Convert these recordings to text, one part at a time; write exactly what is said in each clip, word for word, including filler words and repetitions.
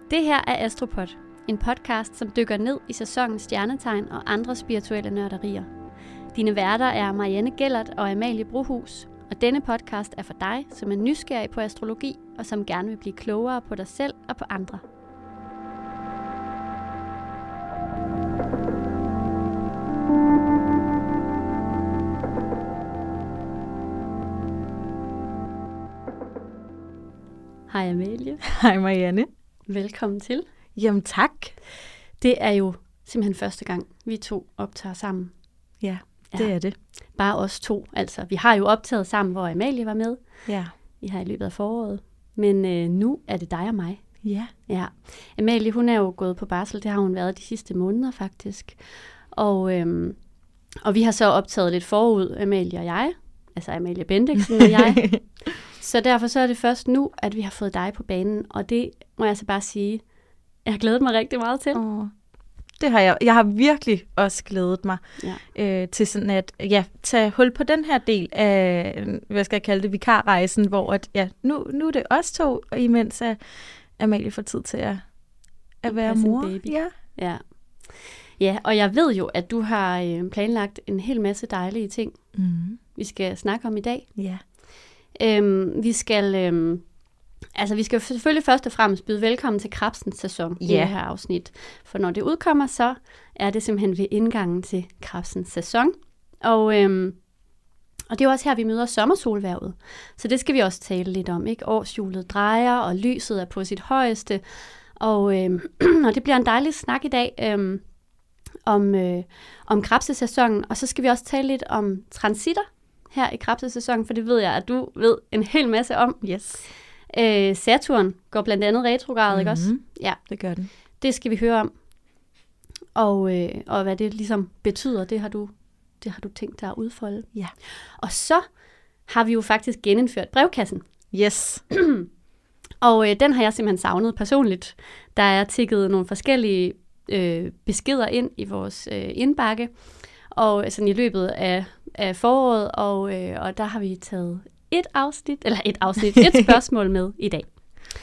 Det her er Astropod, en podcast, som dykker ned i sæsonens stjernetegn og andre spirituelle nørderier. Dine værter er Marianne Gellert og Amalie Brohus, og denne podcast er for dig, som er nysgerrig på astrologi og som gerne vil blive klogere på dig selv og på andre. Hej Amalie. Hej Marianne. Velkommen til. Jamen tak. Det er jo simpelthen første gang, vi to optager sammen. Ja, det ja. er det. Bare os to. Altså, vi har jo optaget sammen, hvor Amalie var med. Ja. I har i løbet af foråret. Men øh, nu er det dig og mig. Ja. Ja. Amalie, hun er jo gået på barsel. Det har hun været de sidste måneder faktisk. Og, øhm, og vi har så optaget lidt forud, Amalie og jeg. Altså Amalie Bendiksen og jeg. Så derfor så er det først nu, at vi har fået dig på banen. Og det må jeg så bare sige, jeg har glædet mig rigtig meget til. Åh, det har jeg. Jeg har virkelig også glædet mig ja. øh, til sådan at ja, tage hul på den her del af, hvad skal jeg kalde det, vikarrejsen, hvor at, ja, nu, nu er det os to, imens at Amalie får tid til at, at være mor. Baby. Ja. Ja. Ja, og jeg ved jo, at du har øh, planlagt en hel masse dejlige ting, mm. vi skal snakke om i dag. Ja. Øhm, vi skal øhm, altså vi skal selvfølgelig først og fremmest byde velkommen til Krebsens sæson ja. i det her afsnit. For når det udkommer, så er det simpelthen ved indgangen til Krebsens sæson. Og, øhm, og det er jo også her, vi møder sommersolhvervet. Så det skal vi også tale lidt om, ikke? Årshjulet drejer, og lyset er på sit højeste. Og, øhm, og det bliver en dejlig snak i dag øhm, om, øh, om Krebsesæsonen. Og så skal vi også tale lidt om transitter her i Krebsesæsonen, for det ved jeg, at du ved en hel masse om. Yes. Øh, Saturn går blandt andet retrograd, mm-hmm. ikke også? Ja, det gør den. Det skal vi høre om. Og, øh, og hvad det ligesom betyder, det har du, det har du tænkt dig at udfolde. Ja. Og så har vi jo faktisk genindført brevkassen. Yes. Og øh, den har jeg simpelthen savnet personligt. Der er tikket nogle forskellige øh, beskeder ind i vores øh, indbakke, og sådan i løbet af, af foråret, og, øh, og der har vi taget et afsnit, eller et afsnit, et spørgsmål med i dag.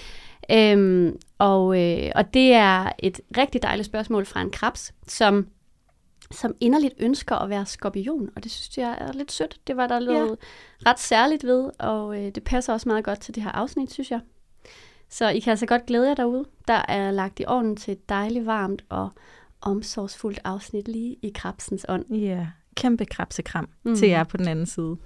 Øhm, og, øh, og det er et rigtig dejligt spørgsmål fra en krebs, som, som inderligt ønsker at være skorpion, og det synes jeg er lidt sødt. Det var der noget ja. ret særligt ved, og øh, det passer også meget godt til det her afsnit, synes jeg. Så I kan altså godt glæde jer derude. Der er lagt i ovnen til et dejligt varmt og omsorgsfuldt afsnit lige i krebsens ånd. Ja, kæmpe krebsekram mm. til jer på den anden side.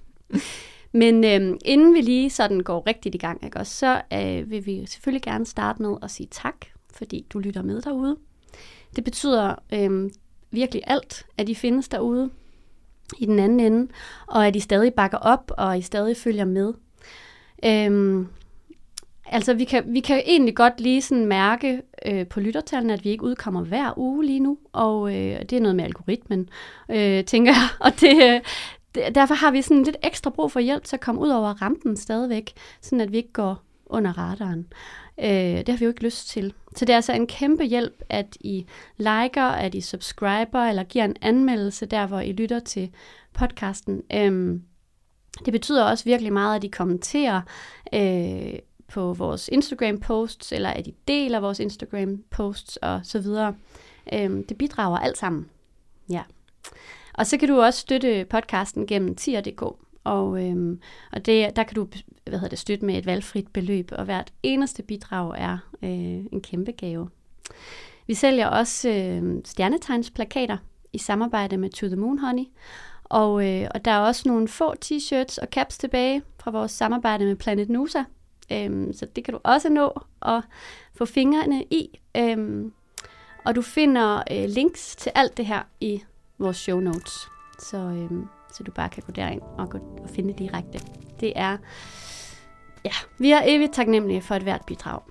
Men øhm, inden vi lige sådan går rigtigt i gang, ikke, også, så øh, vil vi selvfølgelig gerne starte med at sige tak, fordi du lytter med derude. Det betyder øh, virkelig alt, at I findes derude i den anden ende, og at I stadig bakker op, og I stadig følger med. Øhm, altså, vi kan, vi kan egentlig godt lige sådan mærke øh, på lyttertallene, at vi ikke udkommer hver uge lige nu, og øh, det er noget med algoritmen, øh, tænker jeg, og det... Øh, Derfor har vi sådan lidt ekstra brug for hjælp til at komme ud over rampen stadigvæk, sådan at vi ikke går under radaren. Øh, det har vi jo ikke lyst til. Så det er altså en kæmpe hjælp, at I liker, at I subscriber, eller giver en anmeldelse der, hvor I lytter til podcasten. Øh, det betyder også virkelig meget, at I kommenterer øh, på vores Instagram-posts, eller at I deler vores Instagram-posts og så videre. Øh, det bidrager alt sammen. Ja. Og så kan du også støtte podcasten gennem tier punktum d k, og, øhm, og det, der kan du hvad hedder det, støtte med et valgfrit beløb, og hvert eneste bidrag er øh, en kæmpe gave. Vi sælger også øh, stjernetegnsplakater i samarbejde med To The Moon Honey, og, øh, og der er også nogle få t-shirts og caps tilbage fra vores samarbejde med Planet Nusa, øhm, så det kan du også nå at få fingrene i. Øhm, og du finder øh, links til alt det her i vores show notes, så, øhm, så du bare kan gå derind og, gå, og finde direkte. Det er, ja, vi er evigt taknemmelige for et hvert bidrag.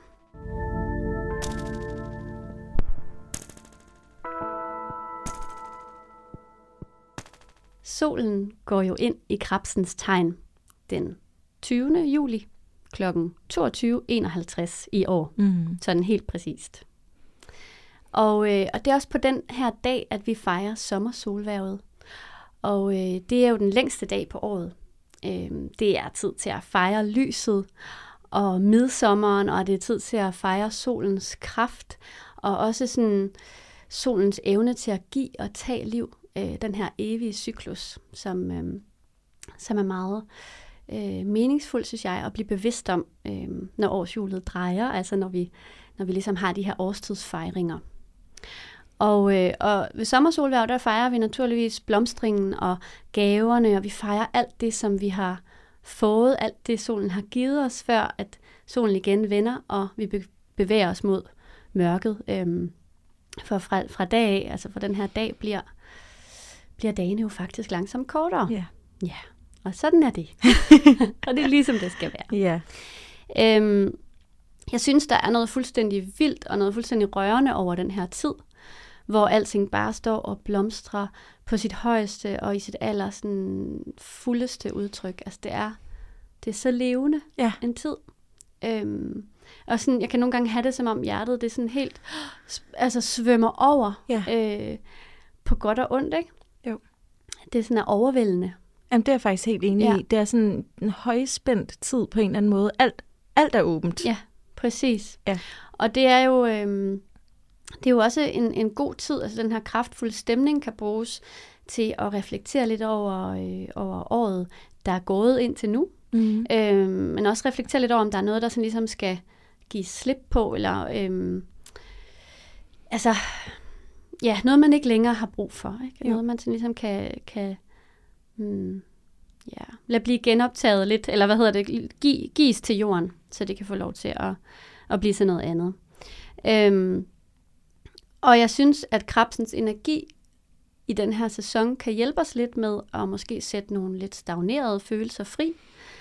Solen går jo ind i Krebsens tegn den tyvende juli klokken toogtyve enoghalvtreds i år, mm. sådan helt præcist. Og, øh, og det er også på den her dag, at vi fejrer sommersolhvervet. Og øh, det er jo den længste dag på året. Øh, det er tid til at fejre lyset og midsommeren, og det er tid til at fejre solens kraft, og også sådan solens evne til at give og tage liv, øh, den her evige cyklus, som, øh, som er meget øh, meningsfuld, synes jeg, at blive bevidst om, øh, når årshjulet drejer, altså når vi, når vi ligesom har de her årstidsfejringer. Og, øh, og ved sommersolhverv, der fejrer vi naturligvis blomstringen og gaverne, og vi fejrer alt det, som vi har fået, alt det, solen har givet os, før at solen igen vender, og vi bevæger os mod mørket. Øhm, for fra, fra dag af, altså fra den her dag, bliver, bliver dagene jo faktisk langsomt kortere. Ja. Ja, og sådan er det. Og det er ligesom det skal være. Ja. Øhm, jeg synes, der er noget fuldstændig vildt og noget fuldstændig rørende over den her tid, hvor alting bare står og blomstrer på sit højeste og i sit aller sådan fuldeste udtryk. Altså det er, det er så levende Ja. en tid. Øhm, og sådan, jeg kan nogle gange have det, som om hjertet det sådan helt altså svømmer over Ja. øh, på godt og ondt, ikke? Jo. Det er sådan er overvældende. Jamen, det er jeg faktisk helt enig Ja. i. Det er sådan en højspændt tid på en eller anden måde. Alt, alt er åbent. Ja, præcis. Ja. Og det er jo... Øhm, Det er jo også en, en god tid, altså den her kraftfulde stemning kan bruges til at reflektere lidt over, øh, over året, der er gået indtil nu. Mm. Øh, men også reflektere lidt over, om der er noget, der sådan ligesom skal give slip på, eller øh, altså, ja, noget man ikke længere har brug for. Ikke? Jo. Noget man sådan ligesom kan, kan hmm, ja, lade blive genoptaget lidt, eller hvad hedder det, Gi, gives til jorden, så det kan få lov til at, at blive til noget andet. Øh, Og jeg synes, at krebsens energi i den her sæson kan hjælpe os lidt med at måske sætte nogle lidt stagnerede følelser fri,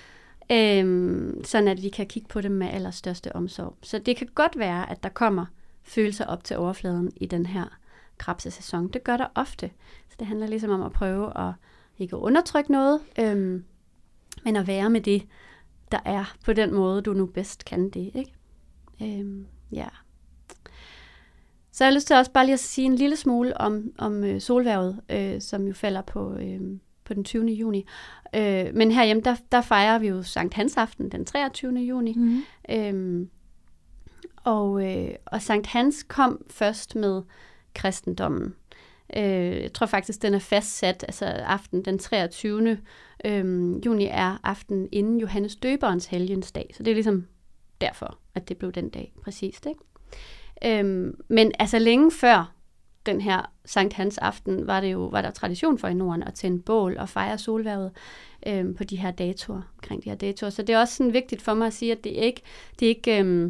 øhm, sådan at vi kan kigge på dem med allerstørste omsorg. Så det kan godt være, at der kommer følelser op til overfladen i den her krebsesæson. Det gør der ofte. Så det handler ligesom om at prøve at ikke at undertrykke noget, øhm, men at være med det, der er på den måde, du nu bedst kan det, ikke? Øhm, ja. Så jeg har lyst til også bare lige at sige en lille smule om, om øh, solhvervet, øh, som jo falder på, øh, på den tyvende juni. Øh, men herhjemme, der, der fejrer vi jo Sankt Hans aften den treogtyvende juni. Mm. Øhm, og, øh, og Sankt Hans kom først med kristendommen. Øh, jeg tror faktisk, den er fastsat, altså aften den treogtyvende Øh, juni er aften inden Johannes Døberens helgensdag. Så det er ligesom derfor, at det blev den dag præcist, ikke? Øhm, men altså længe før den her Sankt Hans aften, var det jo var der tradition for i Norden at tænde bål og fejre solhvervet øhm, på de her datoer, omkring de her datoer. Så det er også sådan vigtigt for mig at sige, at det ikke, det er ikke, øhm,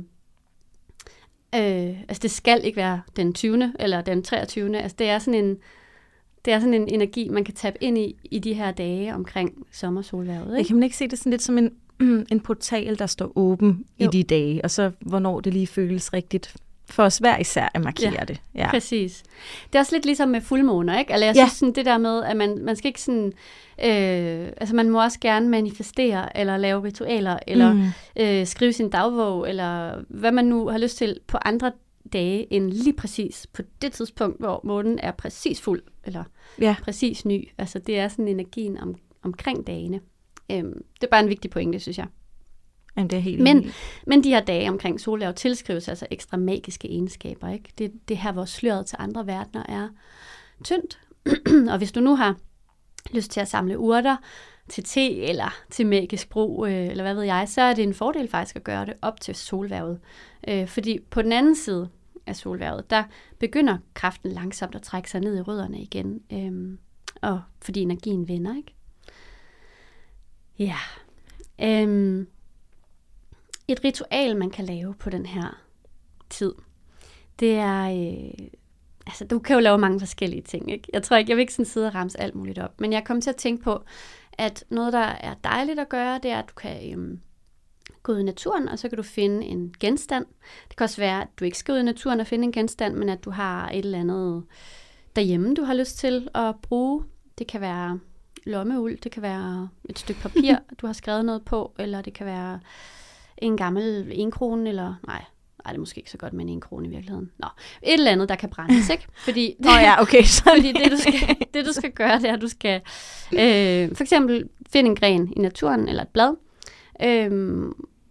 øh, altså det skal ikke være den tyvende eller den treogtyvende Altså det er sådan en, det er sådan en energi, man kan tabe ind i, i de her dage omkring sommersolhvervet, ikke? Jeg kan man ikke se det sådan lidt som en, en portal, der står åben jo. I de dage, og så hvornår det lige føles rigtigt for os hver især at markere ja, det. Ja, præcis. Det er også lidt ligesom med fuldmåner, ikke? Altså jeg ja. synes sådan det der med, at man, man skal ikke sådan, øh, altså man må også gerne manifestere, eller lave ritualer, eller mm. øh, skrive sin dagbog, eller hvad man nu har lyst til på andre dage, end lige præcis på det tidspunkt, hvor månen er præcis fuld, eller ja. præcis ny. Altså det er sådan energien om, omkring dagene. Øhm, det er bare en vigtig pointe, synes jeg. Jamen, det er helt men, men de her dage omkring solhverv tilskrives altså ekstra magiske egenskaber, ikke? Det, det her, hvor sløret til andre verdener er tyndt. Og hvis du nu har lyst til at samle urter til te eller til magisk brug, øh, eller hvad ved jeg, så er det en fordel faktisk at gøre det op til solhvervet. Øh, fordi på den anden side af solhvervet, der begynder kraften langsomt at trække sig ned i rødderne igen. Øh, og fordi energien vender, ikke? Ja. Øh, Et ritual, man kan lave på den her tid, det er, øh, altså du kan jo lave mange forskellige ting, ikke? Jeg tror ikke, jeg vil ikke sådan sidde og ramse alt muligt op, men jeg kom til at tænke på, at noget, der er dejligt at gøre, det er, at du kan øh, gå ud i naturen, og så kan du finde en genstand. Det kan også være, at du ikke skal ud i naturen og finde en genstand, men at du har et eller andet derhjemme, du har lyst til at bruge. Det kan være lommeuld, det kan være et stykke papir, du har skrevet noget på, eller det kan være en gammel enkrone, eller nej, nej, det er måske ikke så godt med en enkrone i virkeligheden. Nå, et eller andet, der kan brændes, ikke? Fordi det, oh ja, okay. fordi det, du skal, det, du skal gøre, det er, at du skal øh, for eksempel finde en gren i naturen, eller et blad, øh,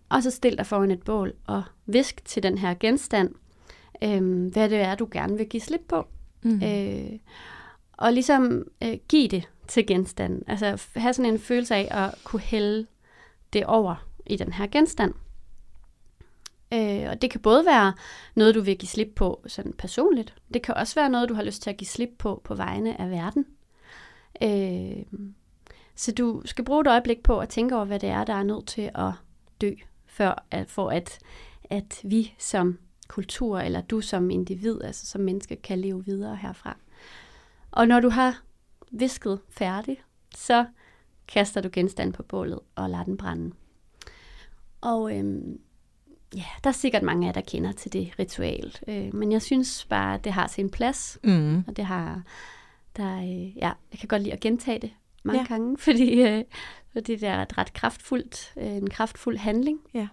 og så stil dig foran et bål og visk til den her genstand, øh, hvad det er, du gerne vil give slip på. Mm. Øh, og ligesom øh, give det til genstanden. Altså have sådan en følelse af at kunne hælde det over i den her genstand. Øh, og det kan både være noget, du vil give slip på sådan personligt. Det kan også være noget, du har lyst til at give slip på på vegne af verden. Øh, så du skal bruge et øjeblik på at tænke over, hvad det er, der er nødt til at dø, før at, for at, at vi som kultur, eller du som individ, altså som menneske, kan leve videre herfra. Og når du har visket færdigt, så kaster du genstanden på bålet og lader den brænde. Og øhm, ja, der er sikkert mange af jer, der kender til det ritual. Øh, men jeg synes bare, at det har sin plads. Mm. Og det har, der, øh, ja, jeg kan godt lide at gentage det mange ja. gange, fordi, øh, fordi det er et ret kraftfuldt, øh, en kraftfuld handling. Ja.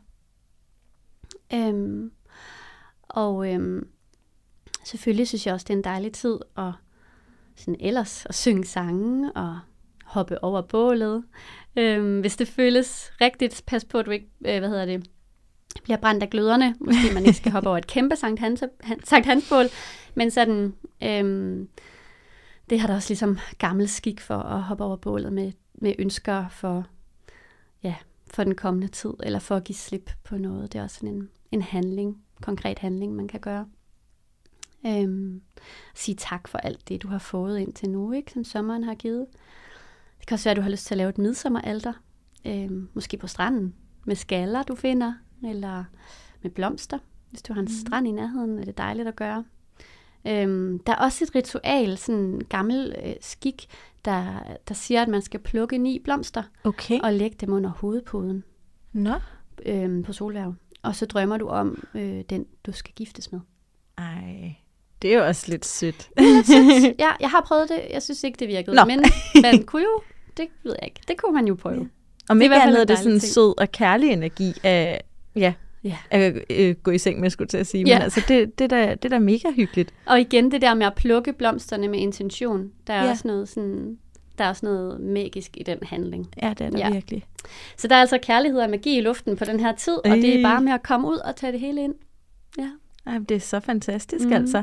Øhm, og øhm, selvfølgelig synes jeg også, det er en dejlig tid at sådan ellers at synge sange og hoppe over bålet. Øhm, hvis det føles rigtigt, pas på, at du ikke, øh, hvad hedder det, bliver brændt af gløderne. Måske man ikke skal hoppe over et kæmpe Sankt Hans, Sankt Hans-bål. Men sådan, øhm, det har der også ligesom gammel skik for at hoppe over bålet med, med ønsker for, ja, for den kommende tid, eller for at give slip på noget. Det er også sådan en, en handling, konkret handling, man kan gøre. Øhm, sige tak for alt det, du har fået indtil nu, ikke, som sommeren har givet. Det kan også være, at du har lyst til at lave et midsommeralter, øhm, måske på stranden, med skaller, du finder, eller med blomster. Hvis du har en mm. strand i nærheden, er det dejligt at gøre. Øhm, der er også et ritual, sådan en gammel øh, skik, der, der siger, at man skal plukke ni blomster, okay. og lægge dem under hovedpuden Nå. Øhm, på solværv. Og så drømmer du om øh, den, du skal giftes med. Ej, det er jo også lidt sødt. Det er lidt sødt. Ja, jeg har prøvet det. Jeg synes ikke, det virkede. Nå. Men man kunne jo, det ved jeg ikke, det kunne man jo prøve. Ja. Om ikke andet er det sådan en sød og kærlig energi af, ja, ja. at øh, gå i seng med, skulle til at sige. Ja. Men altså, det, det, der, det der er mega hyggeligt. Og igen, det der med at plukke blomsterne med intention, der er, ja. også, noget sådan, der er også noget magisk i den handling. Ja, det er der ja. virkelig. Så der er altså kærlighed og magi i luften på den her tid, og øh. det er bare med at komme ud og tage det hele ind. Ja. Ej, det er så fantastisk, mm. altså.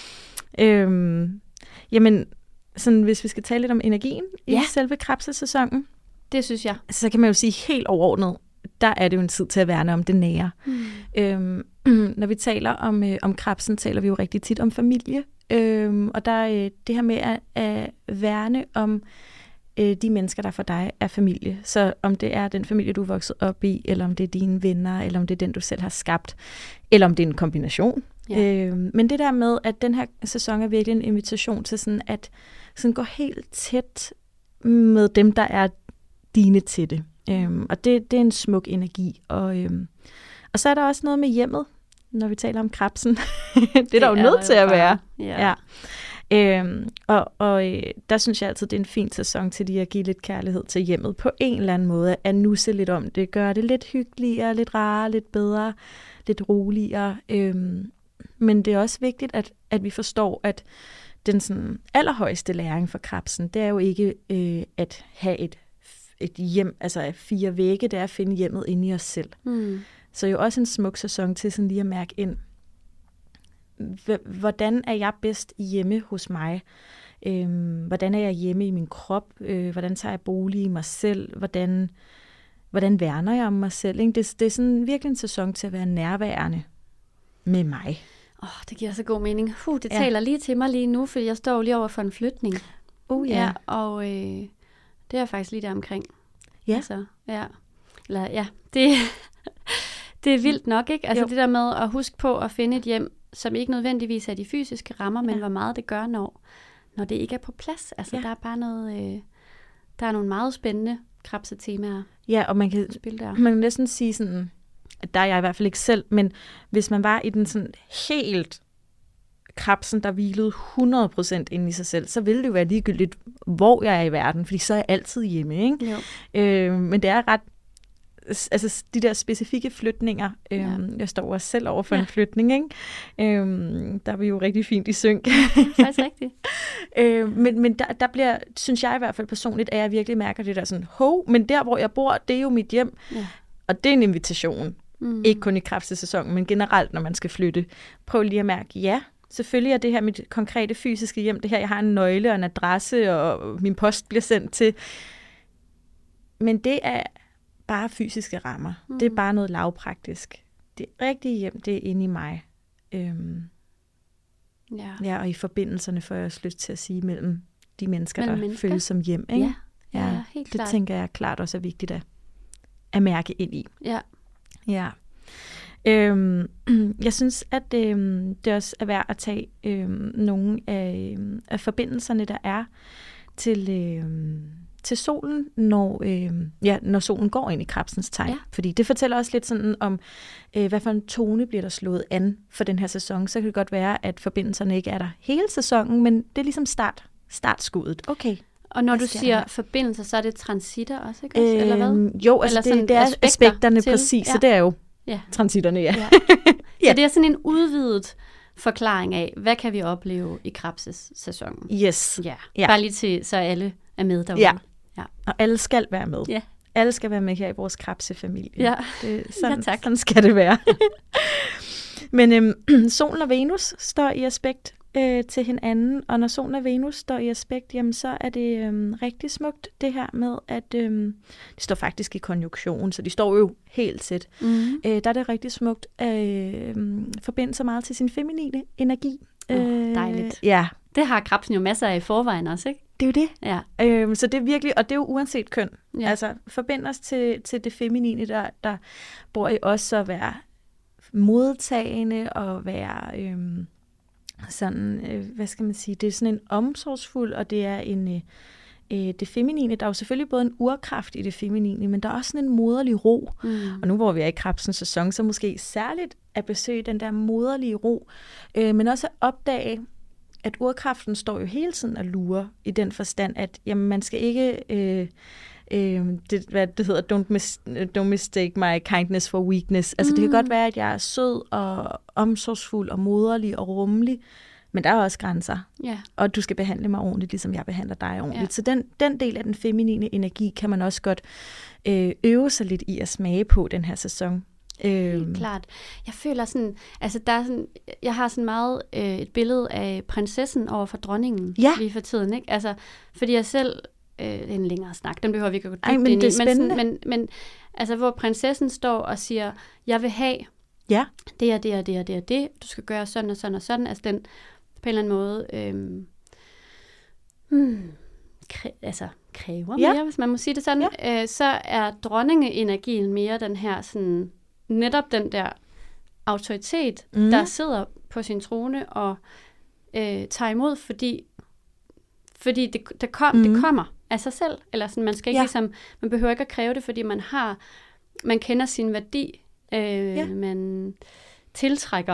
Øhm, jamen, sådan, hvis vi skal tale lidt om energien ja. i selve krebsesæsonen, det synes jeg. Så kan man jo sige helt overordnet, der er det jo en tid til at værne om det nære. Mm. Øhm, når vi taler om, øh, om krebsen, taler vi jo rigtig tit om familie. Øhm, og der er øh, det her med at, at værne om øh, de mennesker, der for dig er familie. Så om det er den familie, du er vokset op i, eller om det er dine venner, eller om det er den, du selv har skabt, eller om det er en kombination. Ja. Øhm, men det der med, at den her sæson er virkelig en invitation til sådan at sådan gå helt tæt med dem, der er dine til det. Øhm, og det, det er en smuk energi. Og, øhm, og så er der også noget med hjemmet, når vi taler om krebsen. det er det der jo nødt til at være. Ja. Ja. Øhm, og og øh, der synes jeg altid, det er en fin sæson til lige at give lidt kærlighed til hjemmet på en eller anden måde. At nusse lidt om det, gøre det lidt hyggeligere, lidt rarere, lidt bedre, lidt roligere. Øhm, men det er også vigtigt, at, at vi forstår, at den sådan allerhøjeste læring for krebsen, det er jo ikke øh, at have et et hjem, altså fire vægge, det er at finde hjemmet inde i os selv. Mm. Så jo også en smuk sæson til sådan lige at mærke ind, hvordan er jeg bedst hjemme hos mig? Øhm, hvordan er jeg hjemme i min krop? Øh, hvordan tager jeg bolig i mig selv? Hvordan, hvordan værner jeg om mig selv? Ikke? Det, det er sådan virkelig en sæson til at være nærværende med mig. Åh, oh, det giver så god mening. Uh, det ja. taler lige til mig lige nu, for jeg står lige over for en flytning. Uh, ja. ja. Og øh, det er faktisk lige der omkring. Ja. Altså, ja. Eller, ja. Det, det er vildt nok, ikke? Altså jo. Det der med at huske på at finde et hjem, som ikke nødvendigvis er de fysiske rammer, men ja. hvor meget det gør, når, når det ikke er på plads. Altså, ja. der er bare noget, øh, der er nogle meget spændende krebsetemaer. Ja, og man kan, spille der. man kan næsten sige sådan, at der er jeg i hvert fald ikke selv, men hvis man var i den sådan helt krebsen, der hvilede hundrede procent inde i sig selv, så ville det jo være ligegyldigt, hvor jeg er i verden, fordi så er jeg altid hjemme, ikke? Øh, men det er ret, altså de der specifikke flytninger, øh, ja. jeg står også selv over for ja. en flytning, ikke? Øh, der er vi jo rigtig fint i synk. Det er faktisk rigtigt. øh, men men der, der bliver, synes jeg i hvert fald personligt, at jeg virkelig mærker det der sådan, hov, men der hvor jeg bor, det er jo mit hjem. Ja. Og det er en invitation. Mm. Ikke kun i krebssæsonen, men generelt, når man skal flytte. Prøv lige at mærke, ja, selvfølgelig er det her mit konkrete fysiske hjem, det her, jeg har en nøgle og en adresse, og min post bliver sendt til. Men det er bare fysiske rammer. Mm. Det er bare noget lavpraktisk. Det rigtige hjem, det er inde i mig. Øhm, ja. ja, og i forbindelserne får jeg også lyst til at sige mellem de mennesker, mellem der mennesker. føles som hjem. Ikke? Ja, ja, ja, helt det klart. tænker jeg klart også er vigtigt at, at mærke ind i. Ja. Ja. Øhm, jeg synes, at øhm, det også er værd at tage øhm, nogle af, øhm, af forbindelserne, der er til, øhm, til solen, når, øhm, ja, når solen går ind i krebsens tegn. Ja. Fordi det fortæller også lidt sådan om, øh, hvad for en tone bliver der slået an for den her sæson. Så kan det godt være, at forbindelserne ikke er der hele sæsonen, men det er ligesom start, startskuddet. Okay. Og når Hvad du sker siger der? forbindelser, så er det transitter også, ikke? Også, Øh, eller hvad? Jo, altså Eller det, sådan det er aspekter aspekterne til, præcis, ja. så det er jo Ja. transitterne, ja. Ja. Ja. Så det er sådan en udvidet forklaring af, hvad kan vi opleve i krebssæsonen? Yes. Ja. Ja. Bare lige til, så alle er med derude. Ja. Ja. Og alle skal være med. Ja. Alle skal være med her i vores krebsefamilie. Ja. Det, sådan, Ja, tak. sådan skal det være. Men øhm, solen og Venus står i aspekt øh, til hinanden, og når solen og Venus står i aspekt, jamen, så er det øhm, rigtig smukt det her med, at øhm, de står faktisk i konjunktion, så de står jo helt tæt. Mm. Øh, der er det rigtig smukt at øh, forbinde sig meget til sin feminine energi. Åh, dejligt. Ja, Det har krebsen jo masser af i forvejen også, ikke? det er jo det. Ja. Øhm, så det er virkelig, og det er jo uanset køn. Ja. Altså, forbind os til, til det feminine, der, der bor i os, at være modtagende og være øhm, sådan, øh, hvad skal man sige, det er sådan en omsorgsfuld, og det er en, øh, øh, det feminine, der er jo selvfølgelig både en urkraft i det feminine, men der er også sådan en moderlig ro. Mm. Og nu hvor vi er i krebsens sæson, så måske særligt at besøge den der moderlige ro, øh, men også at opdage, at urkraften står jo hele tiden og lurer i den forstand, at jamen, man skal ikke, øh, øh, det, hvad det hedder, don't, mis, don't mistake my kindness for weakness. Altså mm. det kan godt være, at jeg er sød og omsorgsfuld og moderlig og rummelig, men der er også grænser. Ja. Og du skal behandle mig ordentligt, ligesom jeg behandler dig ordentligt. Ja. Så den, den del af den feminine energi kan man også godt øh, øve sig lidt i at smage på den her sæson. Helt klart. Jeg føler sådan, altså der er sådan, jeg har sådan meget øh, et billede af prinsessen over for dronningen Ja. lige for tiden, ikke? Altså, fordi jeg selv, øh, det er en længere snak, den behøver vi ikke at gå Ej, dybt men ind det er i, men, spændende. sådan, men, men altså, hvor prinsessen står og siger, jeg vil have Ja. det og det og det og det og det, du skal gøre sådan og sådan og sådan, altså den på en eller anden måde, øh, hmm, kræ, altså kræver Ja. mere, hvis man må sige det sådan, ja. øh, så er dronningeenergien mere den her sådan, netop den der autoritet, Mm. mm. der sidder på sin trone og øh, tager imod, fordi, fordi det, det, kom, Mm. det kommer af sig selv. Eller sådan, man skal ikke Ja. ligesom, man behøver ikke at kræve det, fordi man har, man kender sin værdi, øh, Ja. man tiltrækker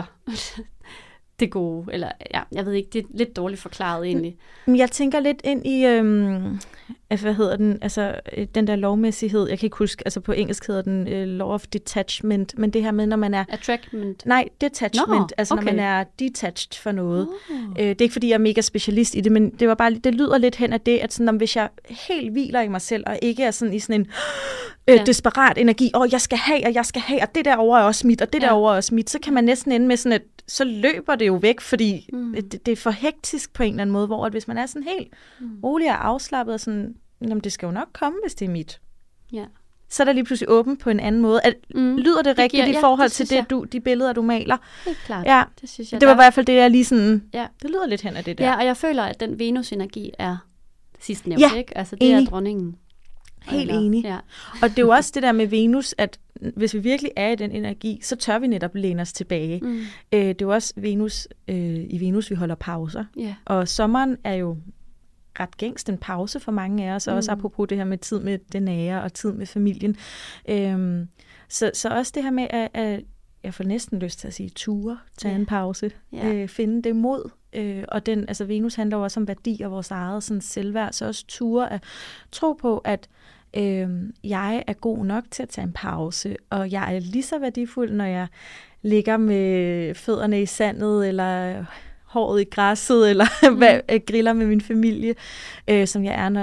det gode. Eller ja, jeg ved ikke, det er lidt dårligt forklaret egentlig. Men jeg tænker lidt ind i, øhm, hvad hedder den, altså øh, den der lovmæssighed, jeg kan ikke huske, altså på engelsk hedder den øh, law of detachment, men det her med, når man er, Attractment. nej, detachment, Nå, altså okay. når man er detached for noget. Oh. Øh, det er ikke, fordi jeg er mega specialist i det, men det var bare, det lyder lidt hen af det, at sådan, om hvis jeg helt hviler i mig selv, og ikke er sådan i sådan en øh, Ja. desperat energi, åh, jeg skal have, og jeg skal have, og det derovre er også mit, og det Ja. derovre er også mit, så kan man næsten ende med sådan, at så løber det jo væk, fordi Mm. det, det er for hektisk på en eller anden måde, hvor at hvis man er sådan helt Mm. rolig og afslappet, og sådan, jamen, det skal jo nok komme, hvis det er mit. Ja. Så er der lige pludselig åben på en anden måde. At, Mm. lyder det, Det rigtigt giver- i ja, forhold det til synes det, jeg. du, de billeder, du maler? Helt klart. Ja, Det synes jeg, det var i der- hvert fald det, jeg lige sådan, Ja. det lyder lidt hen af det der. Ja, og jeg føler, at den Venus-energi er sidst nævnt, Ja, ikke? Altså, det er enig. dronningen. Helt Eller- enig. Ja. Og det er jo også det der med Venus, at hvis vi virkelig er i den energi, så tør vi netop læne os tilbage. Mm. Øh, det er jo også Venus, øh, i Venus, vi holder pauser. Ja. Og sommeren er jo ret gængst en pause for mange af os, og også Mm. apropos det her med tid med det nære og tid med familien. Øhm, så, så også det her med, at, at jeg får næsten lyst til at sige ture, tage Ja. en pause, Ja. øh, finde det mod. Øh, og den, altså Venus handler jo også om værdi og vores eget sådan selvværd, så også ture at tro på, at øh, jeg er god nok til at tage en pause, og jeg er lige så værdifuld, når jeg ligger med fødderne i sandet, eller håret i græsset, eller mm. hvad, griller med min familie, øh, som jeg er, når,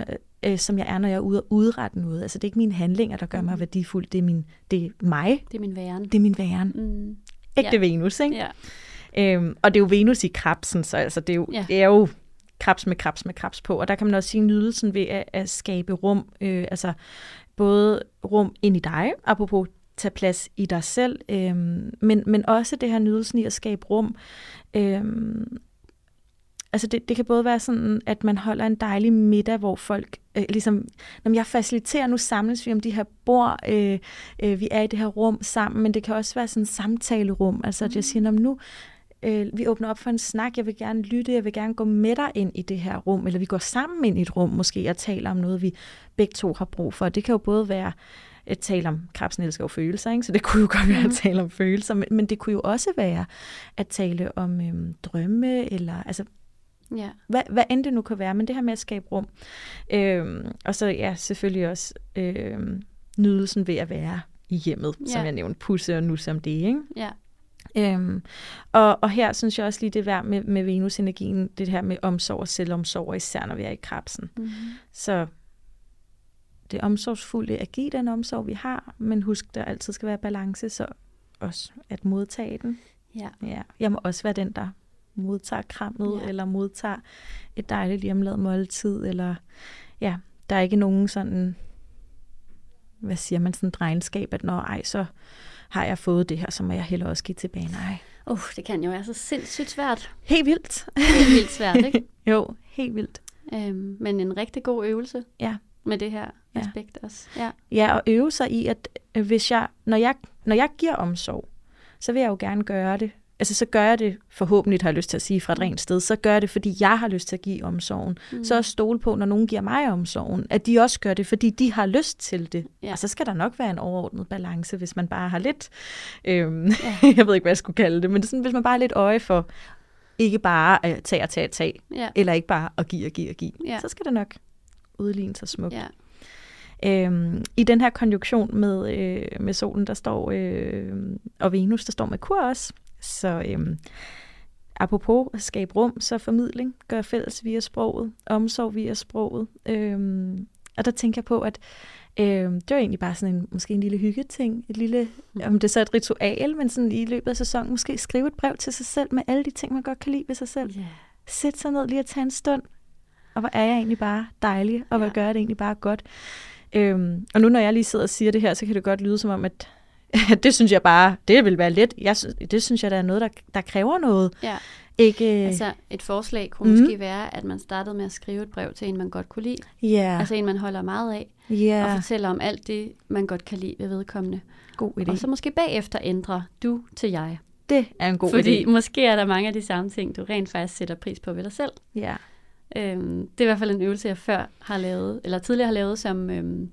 øh, som jeg er, når jeg er ude og udrette noget. Altså det er ikke mine handlinger, der gør mig værdifuld. Det er, min, det er mig. Det er min væren. Det er min væren. Mm. Ægte Ja. Venus, ikke? Ja. Øhm, og det er jo Venus i Krebsen, så altså, det, er jo, Ja. det er jo krebs med krebs med krebs på. Og der kan man også sige nydelsen ved at, at skabe rum. Øh, altså både rum ind i dig, apropos tage plads i dig selv, øh, men, men også det her nydelsen i at skabe rum. Øh, altså det, det kan både være sådan, at man holder en dejlig middag, hvor folk øh, ligesom, når jeg faciliterer, nu samles vi om de her bord, øh, øh, vi er i det her rum sammen, men det kan også være sådan et samtalerum, altså at jeg siger, nu øh, vi åbner op for en snak, jeg vil gerne lytte, jeg vil gerne gå med dig ind i det her rum, eller vi går sammen ind i et rum måske, og taler om noget, vi begge to har brug for. Det kan jo både være at tale om, Krebsen elsker jo følelser, ikke? Så det kunne jo godt være at tale om følelser, men, men det kunne jo også være at tale om øhm, drømme, eller altså, Ja. hvad, hvad end det nu kan være, men det her med at skabe rum. Øhm, og så ja, selvfølgelig også øhm, nydelsen ved at være i hjemmet, ja. Som jeg nævnte, pusse og nusse om det, ikke? Ja. Øhm, og, og her synes jeg også lige det værd med, med Venus-energien, det her med omsorg og selvomsorg, og især når vi er i Krebsen. Mm-hmm. Så det er omsorgsfulde at give den omsorg, vi har, men husk, der altid skal være balance, så også at modtage den. Ja. Ja, jeg må også være den, der modtager krammet, Ja. eller modtager et dejligt hjemmelavet måltid, eller ja, der er ikke nogen sådan, hvad siger man, sådan drejenskab, at når ej, så har jeg fået det her, så må jeg heller også give tilbage. Nej. Uh, det kan jo være så sindssygt svært. Helt vildt. Helt vildt svært, ikke? Jo, helt vildt. Øhm, men en rigtig god øvelse Ja. med det her Ja. aspekt også. Ja. Ja, og øve sig i, at øh, hvis jeg, når jeg, når jeg giver omsorg, så vil jeg jo gerne gøre det. Altså, så gør jeg det, forhåbentlig har jeg lyst til at sige fra et rent sted, så gør jeg det, fordi jeg har lyst til at give omsorgen. Mm. Så også stole på, når nogen giver mig omsorgen, at de også gør det, fordi de har lyst til det. Ja. Og så skal der nok være en overordnet balance, hvis man bare har lidt, øhm, Ja. jeg ved ikke, hvad jeg skulle kalde det, men det er sådan, hvis man bare har lidt øje for, ikke bare at tage og tage og tage, Ja. eller ikke bare at give og give og give, Ja. så skal det nok udligne sig smukt. Ja. Øhm, I den her konjunktion med, øh, med solen, der står, øh, og Venus, der står Merkur også. Så øh, apropos at skabe rum, så formidling, gør fælles via sproget, omsorg via sproget. Øh, og der tænker jeg på, at øh, det var egentlig bare sådan en, måske en lille hyggeting, et lille, om det så er et ritual, men sådan i løbet af sæsonen, måske skrive et brev til sig selv med alle de ting, man godt kan lide ved sig selv. Yeah. Sæt sig ned lige og tage en stund, og hvor er jeg egentlig bare dejlig, og hvor Ja. gør jeg det egentlig bare godt. Øhm, og nu når jeg lige sidder og siger det her, så kan det godt lyde som om, at det synes jeg bare, det vil være let. Jeg synes, det synes jeg, der er noget, der, der kræver noget. Ja. Ikke, Altså et forslag kunne Mm. måske være, at man startede med at skrive et brev til en, man godt kunne lide. ja, Altså en, man holder meget af. ja, Og fortæller om alt det, man godt kan lide ved vedkommende. god idé. Og så måske bagefter ændre du til jeg. Det er en god Fordi idé. måske er der mange af de samme ting, du rent faktisk sætter pris på ved dig selv. Ja. Øhm, det er i hvert fald en øvelse, jeg før har lavet, eller tidligere har lavet, som, øhm,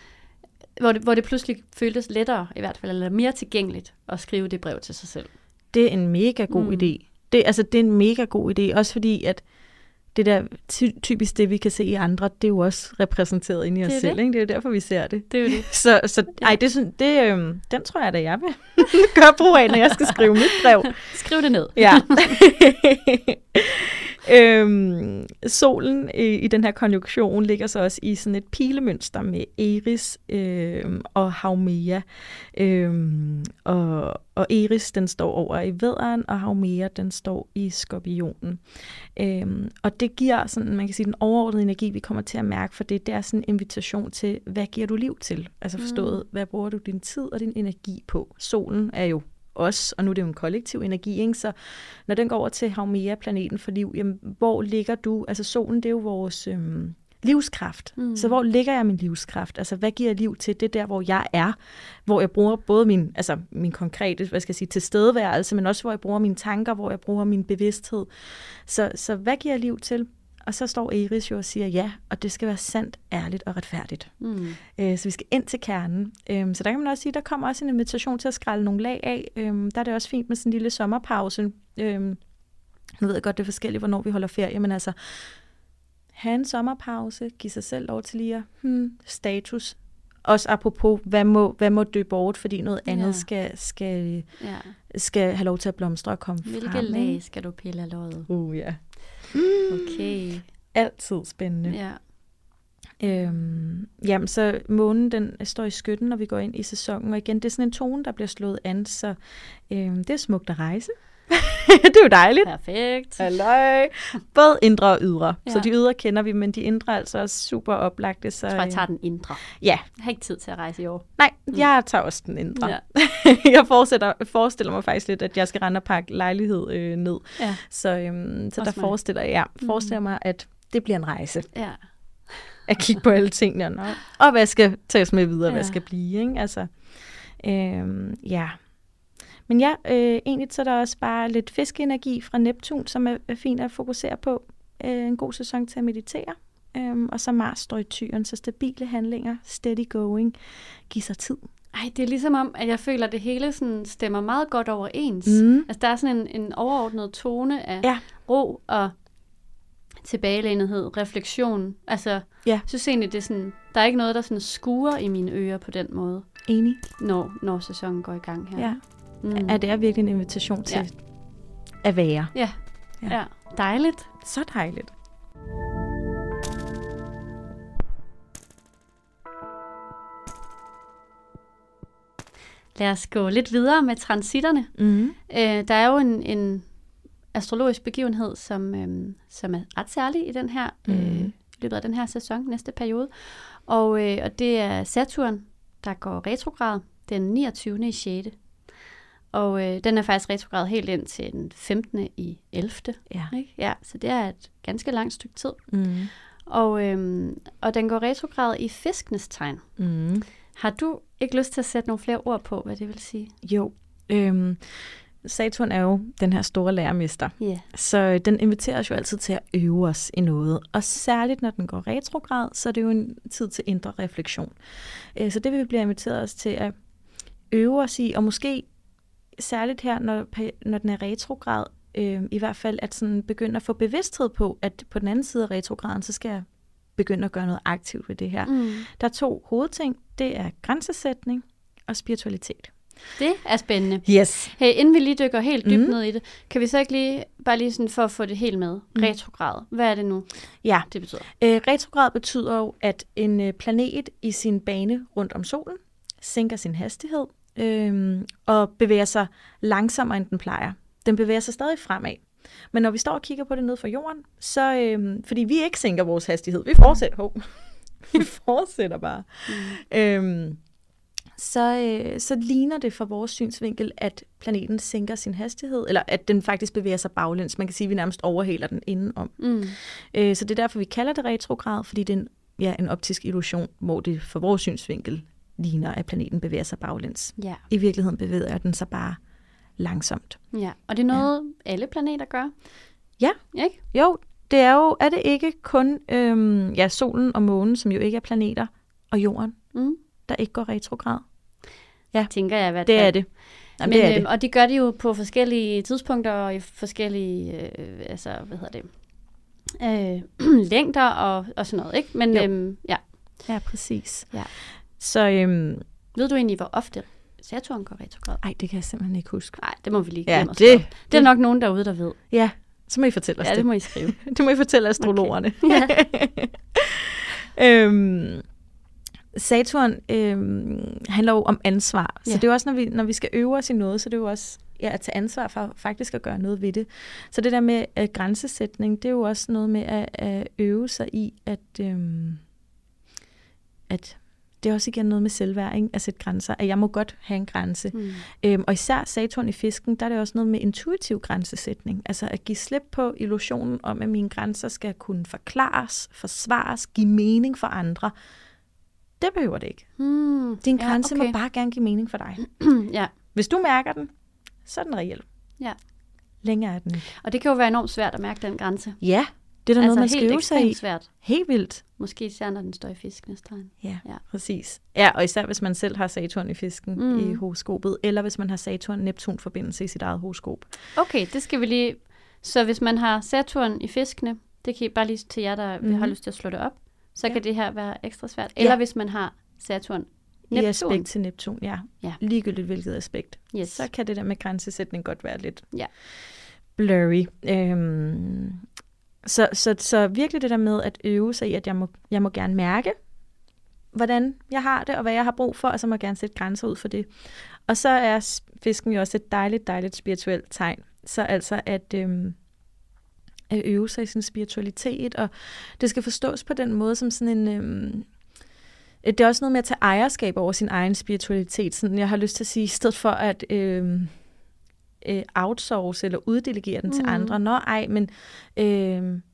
hvor, det, hvor det pludselig føltes lettere, i hvert fald, eller mere tilgængeligt, at skrive det brev til sig selv. Det er en mega god Mm. mm. idé. Det, altså, det er en mega god idé, også fordi, at det der ty- typisk det, vi kan se i andre, det er jo også repræsenteret inde i os Det er selv. det. Ikke? Det er jo derfor, vi ser det. Det er jo det. Så, så ej, det, synes- det, øhm, den tror jeg da, jeg vil gøre brug af, når jeg skal skrive mit brev. Skriv det ned. Ja. øhm, solen i, i den her konjunktion ligger så også i sådan et pilemønster med Eris øhm, og Haumea. Øhm, og, og Eris, den står over i vædderen, og Haumea, den står i skorpionen. Øhm, og det giver sådan, man kan sige, den overordnede energi, vi kommer til at mærke, for det, det er sådan en invitation til, hvad giver du liv til? Altså forstået, mm. hvad bruger du din tid og din energi på? Solen er jo os, og nu er det jo en kollektiv energi, ikke? Så når den går over til Haumea, planeten for liv, jamen, hvor ligger du? Altså solen, det er jo vores øhm, livskraft. Mm. Så hvor ligger jeg min livskraft? Altså hvad giver jeg liv til? Det er der, hvor jeg er, hvor jeg bruger både min, altså min konkrete, hvad skal jeg sige, tilstedeværelse, men også hvor jeg bruger mine tanker, hvor jeg bruger min bevidsthed. Så, så hvad giver jeg liv til? Og så står Eris jo og siger ja, og det skal være sandt, ærligt og retfærdigt. Mm. Øh, så vi skal ind til kernen. Øh, så der kan man også sige, der kommer også en invitation til at skrælle nogle lag af. Øh, der er det også fint med sådan en lille sommerpause. Øh, nu ved jeg godt, det er forskelligt, hvornår vi holder ferie, men altså, have en sommerpause, give sig selv lov til lige at hmm, status. Også apropos, hvad må, hvad må dø bort, fordi noget andet ja. skal, skal, ja. skal have lov til at blomstre og komme Hvilke frem. lag Ikke? skal du pille af løjet? Uh, ja. Okay. Altid spændende. Ja. Øhm, jamen, så månen, den står i skytten, når vi går ind i sæsonen, og igen, det er sådan en tone, der bliver slået an, så øhm, det er smukt at rejse. Det er jo dejligt. Perfekt. Halløj. Både indre og ydre. Ja. Ja. Så de ydre kender vi, men de indre er altså også super oplagte. Så, Jeg tror, jeg tager den indre. Ja. Jeg har ikke tid til at rejse i år. Nej, jeg tager også den indre. Ja. Jeg forestiller, forestiller mig faktisk lidt, at jeg skal rende og pakke lejlighed øh, ned. Ja. Så, øhm, så der Også mig. forestiller jeg forestiller mig, at det bliver en rejse. Ja. At kigge på alle tingene, og, og hvad skal tages med videre, ja. Hvad Ja. skal blive, ikke? Altså, øhm, ja. Men ja, øh, egentlig så er der også bare lidt fiskeenergi fra Neptun, som er, er fint at fokusere på. Øh, en god sæson til at meditere. Øhm, og så Mars står i Tyren, så stabile handlinger, steady going, giv sig tid. Ej, det er ligesom om, at jeg føler, at det hele sådan stemmer meget godt overens. Mm. Altså, der er sådan en, en overordnet tone af Ja. ro og tilbagelænethed, refleksion. Altså, Ja. jeg synes egentlig, det er sådan, der er ikke noget, der sådan skuer i mine ører på den måde, Enig. når, når sæsonen går i gang her. Ja. Mm. Ja, det er virkelig en invitation til Ja. at være. Ja. Ja. ja, dejligt. Så dejligt. Lad os gå lidt videre med transitterne. Mm. Øh, der er jo en, en astrologisk begivenhed, som, øhm, som er ret særlig i den her, Mhm. øh, i løbet af den her sæson, næste periode. Og, øh, og det er Saturn, der går retrograd den niogtyvende i sjette. Og øh, den er faktisk retrograd helt ind til den femtende i ellevte. Ja. Ikke? Ja, så det er et ganske langt stykke tid. Mm. Og, øhm, og den går retrograd i fiskenes tegn. Mm. Har du ikke lyst til at sætte nogle flere ord på, hvad det vil sige? Jo. Øhm, Saturn er jo den her store lærermester. Ja. Yeah. Så den inviterer os jo altid til at øve os i noget. Og særligt når den går retrograd, så er det jo en tid til indre refleksion. Øh, så det vil vi blive inviteret os til at øve os i, og måske særligt her, når, når den er retrograd, øh, i hvert fald at sådan begynde at få bevidsthed på, at på den anden side af retrograden, så skal jeg begynde at gøre noget aktivt ved det her. Mm. Der er to hovedting. Det er grænsesætning og spiritualitet. Det er spændende. Yes. Hey, inden vi lige dykker helt dybt Mm. ned i det, kan vi så ikke lige, bare lige sådan for at få det helt med, Mm. retrograd. Hvad er det nu, Ja. det betyder? Øh, retrograd betyder jo, at en øh, planet i sin bane rundt om solen sænker sin hastighed øh, og bevæger sig langsommere, end den plejer. Den bevæger sig stadig fremad. Men når vi står og kigger på det ned fra jorden, så øh, fordi vi ikke sænker vores hastighed, vi fortsætter, hov, vi fortsætter bare, mm. øh, så, øh, så ligner det fra vores synsvinkel, at planeten sænker sin hastighed, eller at den faktisk bevæger sig baglæns. Man kan sige, at vi nærmest overhaler den indenom. Mm. Øh, så det er derfor, vi kalder det retrograd, fordi det er en, ja, en optisk illusion, hvor det for vores synsvinkel ligner, at planeten bevæger sig baglæns. Ja. I virkeligheden bevæger den sig bare langsomt. ja, og det er noget, ja. alle planeter gør. Ja. Ikke? Jo, det er jo, er det ikke kun øhm, ja, solen og månen, som jo ikke er planeter, og jorden, Mm. der ikke går retrograd? Ja. Tænker jeg i hvert Det fald. er det. Jamen, Men, det er øh, det. Og det gør de jo på forskellige tidspunkter og i forskellige øh, altså, hvad hedder det, øh, længder og, og sådan noget, ikke? Men øhm, ja. Ja, præcis. Ja. Så, øhm, Ved du egentlig, hvor ofte Saturn går retrograd? ej, det kan jeg simpelthen ikke huske. Nej, det må vi lige Ja, glemme at det- skrive. Det er nok nogen derude, der ved. Ja, så må I fortælle os Ja, det. det må I skrive. Det må I fortælle astrologerne. Ja. øhm, Saturn øhm, handler jo om ansvar. Så Ja. det er jo også, når vi, når vi skal øve os i noget, så det er jo også ja, at tage ansvar for faktisk at gøre noget ved det. Så det der med uh, grænsesætning, det er jo også noget med at, at øve sig i, at, øhm, at det er også igen noget med selvværd, ikke? At sætte grænser. At jeg må godt have en grænse. Mm. Øhm, og især Saturn i fisken, der er det også noget med intuitiv grænsesætning. Altså at give slip på illusionen om, at mine grænser skal kunne forklares, forsvares, give mening for andre. Det behøver det ikke. Hmm. Din Ja, grænse okay. må bare gerne give mening for dig. Ja, Hvis du mærker den, så er den reel. ja. Længere er den ikke. Og det kan jo være enormt svært at mærke den grænse. Ja, det er der Altså noget, man skal helt øve sig i. ekstremt svært. Helt vildt. Måske især, når den står i fiskenes tegn. Ja, Ja. ja, præcis. Ja, og især hvis man selv har Saturn i fisken Mm. mm. i horoskopet, eller hvis man har Saturn-Neptun-forbindelse i sit eget horoskop. Okay, det skal vi lige... Så hvis man har Saturn i fiskene, det kan I bare lige til jer, der mm. har lyst til at slå det op, så Ja. kan det her være ekstra svært. Eller Ja. hvis man har Saturn I Neptun. aspekt til Neptun, ja. Ja. Ligegyldigt hvilket aspekt. Yes. Så kan det der med grænsesætning godt være lidt Ja. blurry. Øhm, så, så, så virkelig det der med at øve sig i, at jeg må, jeg må gerne mærke, hvordan jeg har det, og hvad jeg har brug for, og så må jeg gerne sætte grænser ud for det. Og så er fisken jo også et dejligt, dejligt spirituelt tegn. Så altså at, øhm, at øve sig i sin spiritualitet, og det skal forstås på den måde som sådan en... Øhm, det er også noget med at tage ejerskab over sin egen spiritualitet. Sådan, jeg har lyst til at sige, i stedet for at øhm, øh, outsource eller uddelegere den mm. til andre. Nå ej, men... Øhm,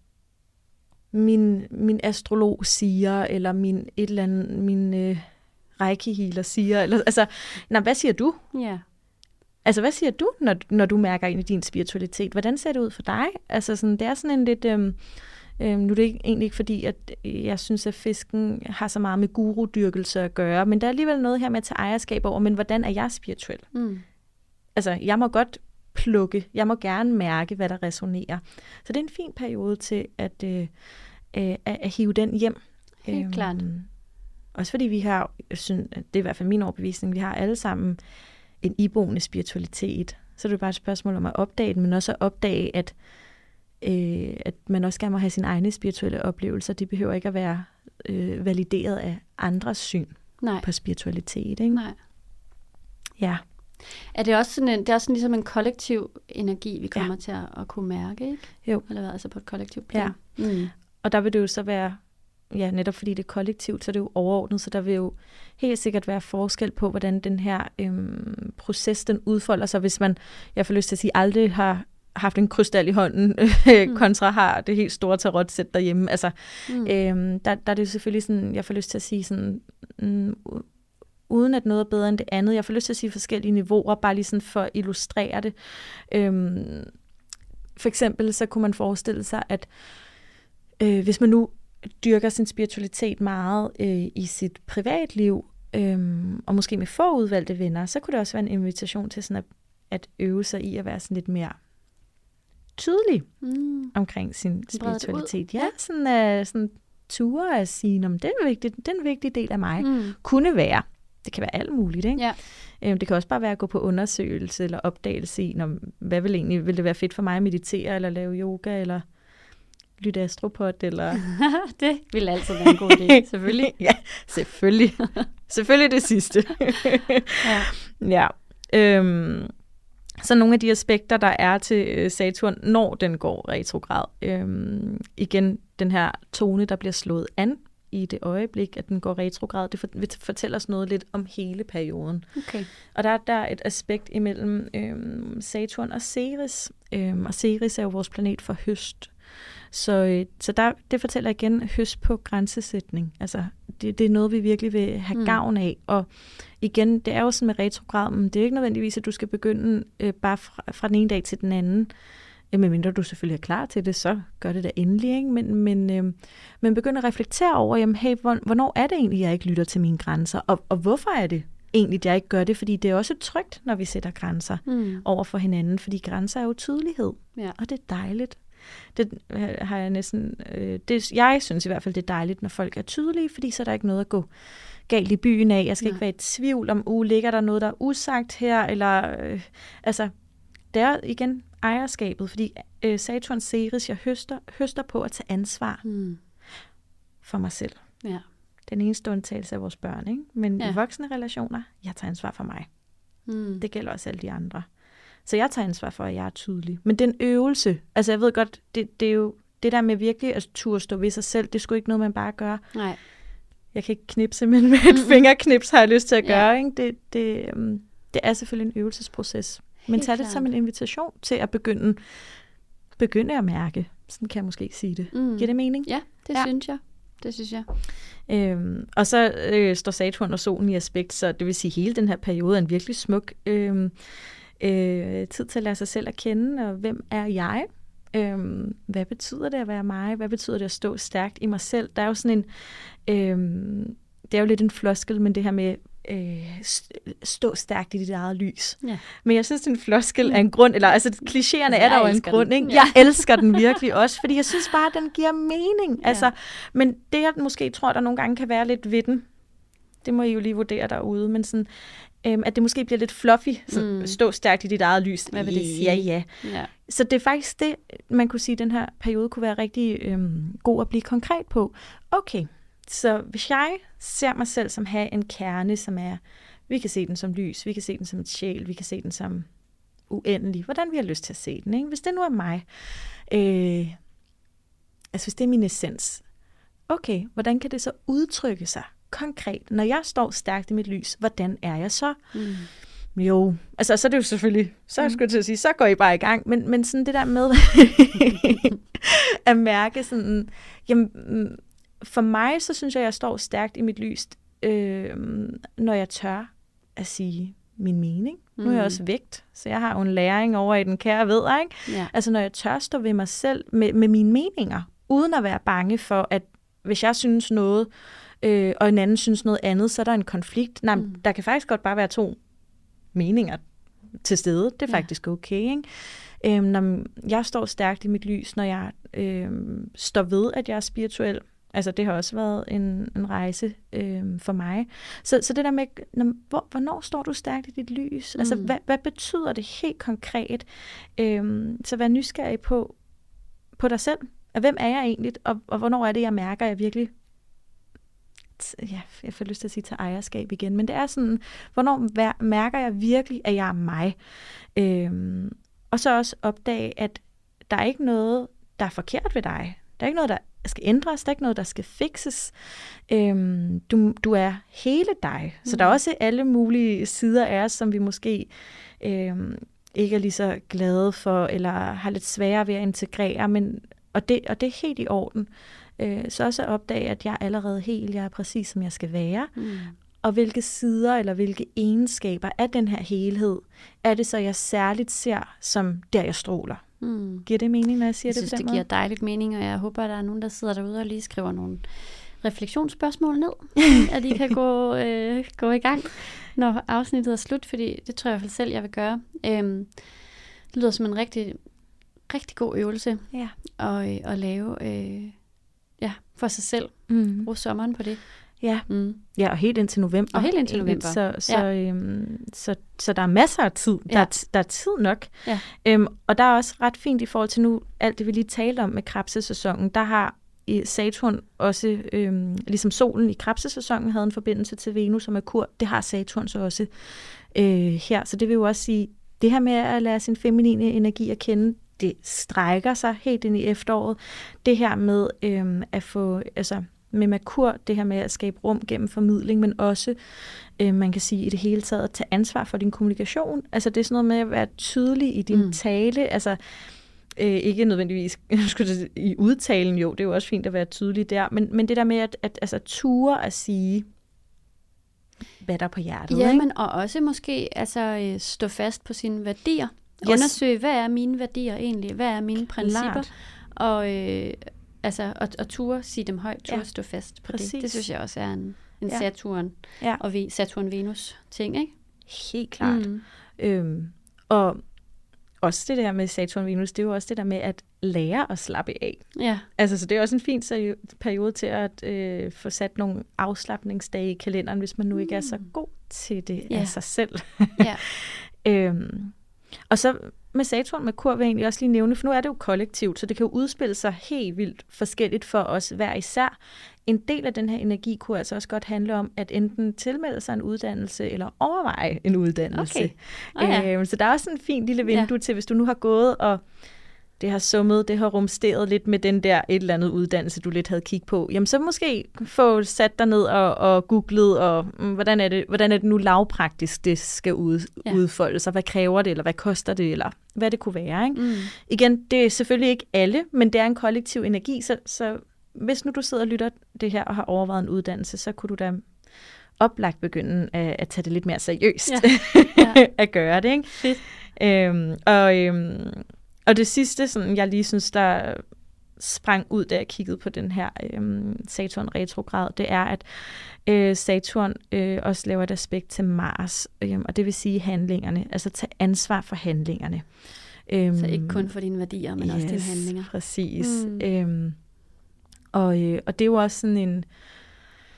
Min, min astrolog siger, eller min et eller andet, min øh, reiki-healer siger, eller, altså, nej, hvad siger du? Ja. Altså, hvad siger du, når, når du mærker ind i din spiritualitet? Hvordan ser det ud for dig? Altså, sådan, det er sådan en lidt, øhm, øhm, nu er det ikke, egentlig ikke fordi, at jeg synes, at fisken har så meget med gurudyrkelse at gøre, men der er alligevel noget her med at tage ejerskab over, men hvordan er jeg spirituel? Mm. Altså, jeg må godt plukke, jeg må gerne mærke, hvad der resonerer. Så det er en fin periode til at, øh, øh, at hive den hjem. Helt øhm, klart. Også fordi vi har, synes, det er i hvert fald min overbevisning, vi har alle sammen en iboende spiritualitet. Så det er bare et spørgsmål om at opdage den, men også at opdage, at, øh, at man også gerne må have sine egne spirituelle oplevelser. De behøver ikke at være øh, valideret af andres syn Nej. På spiritualitet. Ikke? Nej. Ja. Er det også sådan en, det er også sådan ligesom en kollektiv energi, vi kommer ja. Til at, at kunne mærke, ikke? Jo. Eller hvad, altså på et kollektivt plan. Ja. Mm. Og der vil det jo så være, ja, netop fordi det er kollektivt, så er det jo overordnet, så der vil jo helt sikkert være forskel på, hvordan den her øhm, proces, den udfolder sig, hvis man, jeg får lyst til at sige, aldrig har haft en krystal i hånden, mm. kontra har det helt store tarotsæt derhjemme. Altså, mm. øhm, der, der er det jo selvfølgelig sådan, jeg får lyst til at sige sådan... Mm, uden at noget er bedre end det andet. Jeg får lyst til at sige forskellige niveauer, bare lige sådan for at illustrere det. Øhm, for eksempel så kunne man forestille sig, at øh, hvis man nu dyrker sin spiritualitet meget øh, i sit privatliv, øh, og måske med få udvalgte venner, så kunne det også være en invitation til sådan at, at øve sig i at være sådan lidt mere tydelig mm. omkring sin spiritualitet. Ja, sådan, uh, sådan ture at sige, det er en vigtig, det er en vigtig del af mig. Mm. Kunne være. Det kan være alt muligt, ikke? Ja. Øhm, det kan også bare være at gå på undersøgelse eller opdagelse i, når, hvad vil egentlig, vil det være fedt for mig at meditere, eller lave yoga, eller lytte astropod, eller... Det vil altid være en god idé, selvfølgelig. Ja, selvfølgelig. Selvfølgelig det sidste. Ja. Ja. Øhm, så nogle af de aspekter, der er til Saturn, når den går retrograd. Øhm, igen, den her tone, der bliver slået an i det øjeblik, at den går retrograd, det vil fortælle os noget lidt om hele perioden. Okay. Og der, der er et aspekt imellem øhm, Saturn og Ceres, øhm, og Ceres er jo vores planet for høst. Så, øh, så der, det fortæller igen høst på grænsesætning. Altså, det, det er noget, vi virkelig vil have mm. gavn af. Og igen, det er jo sådan med retrograd, men det er ikke nødvendigvis, at du skal begynde øh, bare fra, fra den ene dag til den anden. Medmindre du selvfølgelig er klar til det, så gør det da endelig, ikke? Men, men, øh, men begynd at reflektere over, jamen, hey, hvornår er det egentlig, jeg ikke lytter til mine grænser? Og, og hvorfor er det egentlig, jeg ikke gør det? Fordi det er også trygt, når vi sætter grænser mm. over for hinanden, fordi grænser er jo tydelighed, ja. Og det er dejligt. Det har jeg næsten, øh, det, jeg synes i hvert fald, det er dejligt, når folk er tydelige, fordi så er der ikke noget at gå galt i byen af. Jeg skal Nej. Ikke være i tvivl om, uh, ligger der noget, der er usagt her, eller, øh, altså, det er igen ejerskabet, fordi øh, Saturn Ceres, jeg høster, høster på at tage ansvar mm. for mig selv. Ja. Den eneste undtagelse af vores børn, ikke? Men ja. I voksne relationer, jeg tager ansvar for mig. Mm. Det gælder også alle de andre. Så jeg tager ansvar for, at jeg er tydelig. Men det er en øvelse. Altså jeg ved godt, det, det er jo det der med virkelig at turde stå ved sig selv, det er sgu ikke noget, man bare gør. Nej. Jeg kan ikke knipse, men med et fingerknips har jeg lyst til at gøre. Ja. Ikke? Det, det, um, det er selvfølgelig en øvelsesproces. Men tag det som en invitation til at begynde, begynde at mærke. Sådan kan jeg måske sige det. Mm. Giver det mening? Ja, det ja. synes jeg. Det synes jeg. Øhm, og så øh, står Saturn og solen i aspekt, så det vil sige, at hele den her periode er en virkelig smuk øh, øh, tid til at lære sig selv at kende, og hvem er jeg? Øh, hvad betyder det at være mig? Hvad betyder det at stå stærkt i mig selv? Der er jo sådan en, øh, det er jo lidt en floskel, men det her med øh, stå stærkt i dit eget lys. Ja. Men jeg synes, det er en floskel af en grund, eller altså klichéerne er der jo en grund, ikke? Ja. Jeg elsker den virkelig også, fordi jeg synes bare, at den giver mening. Ja. Altså, men det, jeg måske tror, der nogle gange kan være lidt ved den, det må I jo lige vurdere derude, men sådan, Øhm, at det måske bliver lidt fluffy, så mm. stå stærkt i dit eget lys. Hvad vil det sige? Ja, ja, ja. Så det er faktisk det, man kunne sige, at den her periode kunne være rigtig øhm, god at blive konkret på. Okay, så hvis jeg ser mig selv som have en kerne, som er, vi kan se den som lys, vi kan se den som et sjæl, vi kan se den som uendelig, hvordan vi har lyst til at se den, ikke? Hvis det nu er mig, øh, altså hvis det er min essens, okay, hvordan kan det så udtrykke sig konkret? Når jeg står stærkt i mit lys, hvordan er jeg så? Mm. Jo, altså så er det jo selvfølgelig, så mm. skulle jeg til at sige, så går I bare i gang, men, men sådan det der med at mærke sådan, jamen, for mig, så synes jeg, at jeg står stærkt i mit lys, øh, når jeg tør at sige min mening. Mm. Nu er jeg også vægt, så jeg har jo en læring over i den kære ved, ikke? Ja. Altså når jeg tør stå ved mig selv med, med mine meninger, uden at være bange for, at hvis jeg synes noget, øh, og en anden synes noget andet, så er der en konflikt. Nej, mm. der kan faktisk godt bare være to meninger til stede. Det er ja. faktisk okay, ikke? Øhm, når jeg står stærkt i mit lys, når jeg øh, står ved, at jeg er spirituel. Altså det har også været en, en rejse øh, for mig. Så, så det der med, når, hvor, hvornår står du stærkt i dit lys? Mm. Altså hvad, hvad betyder det helt konkret? Øh, så vær nysgerrig på, på dig selv. Hvem er jeg egentlig? Og, og hvornår er det, jeg mærker, at jeg virkelig... Ja, jeg får lyst til at sige til ejerskab igen. Men det er sådan, hvornår mærker jeg virkelig, at jeg er mig? Øh, og så også opdage, at der er ikke noget, der er forkert ved dig. Der er ikke noget, der skal ændres, der er ikke noget, der skal fikses. Øhm, du, du er hele dig. Så mm. der er også alle mulige sider af os, som vi måske øhm, ikke er lige så glade for, eller har lidt sværere ved at integrere, men, og, det, og det er helt i orden. Øh, så også at opdage, at jeg er allerede helt, jeg er præcis, som jeg skal være. Mm. Og hvilke sider, eller hvilke egenskaber af den her helhed, er det så, jeg særligt ser, som der jeg stråler. Mm. Giver det mening, når jeg siger jeg det synes, på den det måde? giver dejligt mening, og jeg håber, at der er nogen, der sidder derude og lige skriver nogle refleksionsspørgsmål ned, at I kan gå, øh, gå i gang, når afsnittet er slut, fordi det tror jeg i hvert fald selv, jeg vil gøre. Øhm, det lyder som en rigtig, rigtig god øvelse ja. at, øh, at lave øh, ja, for sig selv. Mm. Brug sommeren på det. Ja. Mm. ja, og helt indtil november. Og helt indtil november. Så, så, ja. øhm, så, så der er masser af tid. Der, ja. er, der er tid nok. Ja. Øhm, og der er også ret fint i forhold til nu, alt det vi lige talte om med krebsesæsonen, der har i Saturn også, øhm, ligesom solen i krebsesæsonen havde en forbindelse til Venus og Merkur, det har Saturn så også øh, her. Så det vil jo også sige, det her med at lære sin feminine energi at kende, det strækker sig helt ind i efteråret. Det her med øhm, at få, altså med Merkur, det her med at skabe rum gennem formidling, men også, øh, man kan sige i det hele taget, at tage ansvar for din kommunikation. Altså det er sådan noget med at være tydelig i din mm. tale, altså øh, ikke nødvendigvis i udtalen, jo, det er jo også fint at være tydelig der, men, men det der med at, at altså, ture at sige, hvad der er på hjertet. Ja, ikke? men og også måske altså, stå fast på sine værdier. Yes. Undersøge, hvad er mine værdier egentlig? Hvad er mine principper? Klart. Og øh, altså, og, og ture sige dem højt, ture ja. stå fast på Præcis. det. Det synes jeg også er en, en ja. Saturn ja. og Saturn-Venus ting, ikke? Helt klart. Mm. Øhm, og også det der med Saturn-Venus, det er jo også det der med at lære at slappe af. Ja. Altså, så det er også en fin periode til at øh, få sat nogle afslapningsdage i kalenderen, hvis man nu ikke er så god til det ja. af sig selv. ja. øhm, og så med Saturn med Kur vil jeg egentlig også lige nævne, for nu er det jo kollektivt, så det kan jo udspille sig helt vildt forskelligt for os hver især. En del af den her energi kunne altså også godt handle om, at enten tilmelde sig en uddannelse, eller overveje en uddannelse. Okay. Oh, ja. øhm, så der er også en fin lille vindue ja. til, hvis du nu har gået og det har summet, det har rumsteret lidt med den der et eller andet uddannelse, du lidt havde kigget på, jamen så måske få sat dig ned og, og googlet, og mm, hvordan, er det, hvordan er det nu lavpraktisk, det skal ud, ja. udfolde sig, hvad kræver det, eller hvad koster det, eller hvad det kunne være. Ikke? Mm. Igen, det er selvfølgelig ikke alle, men det er en kollektiv energi, så, så hvis nu du sidder og lytter det her og har overvejet en uddannelse, så kunne du da oplagt begynde at, at tage det lidt mere seriøst, ja. Ja. at gøre det. Ikke? Fedt. Øhm, og... Øhm, Og det sidste, sådan, jeg lige synes, der sprang ud, da jeg kiggede på den her øhm, Saturn-retrograd, det er, at øh, Saturn øh, også laver et aspekt til Mars, øh, og det vil sige handlingerne, altså tage ansvar for handlingerne. Øhm, Så ikke kun for dine værdier, men yes, også dine handlinger. Præcis. Mm. Øhm, og, øh, og det er jo også sådan en...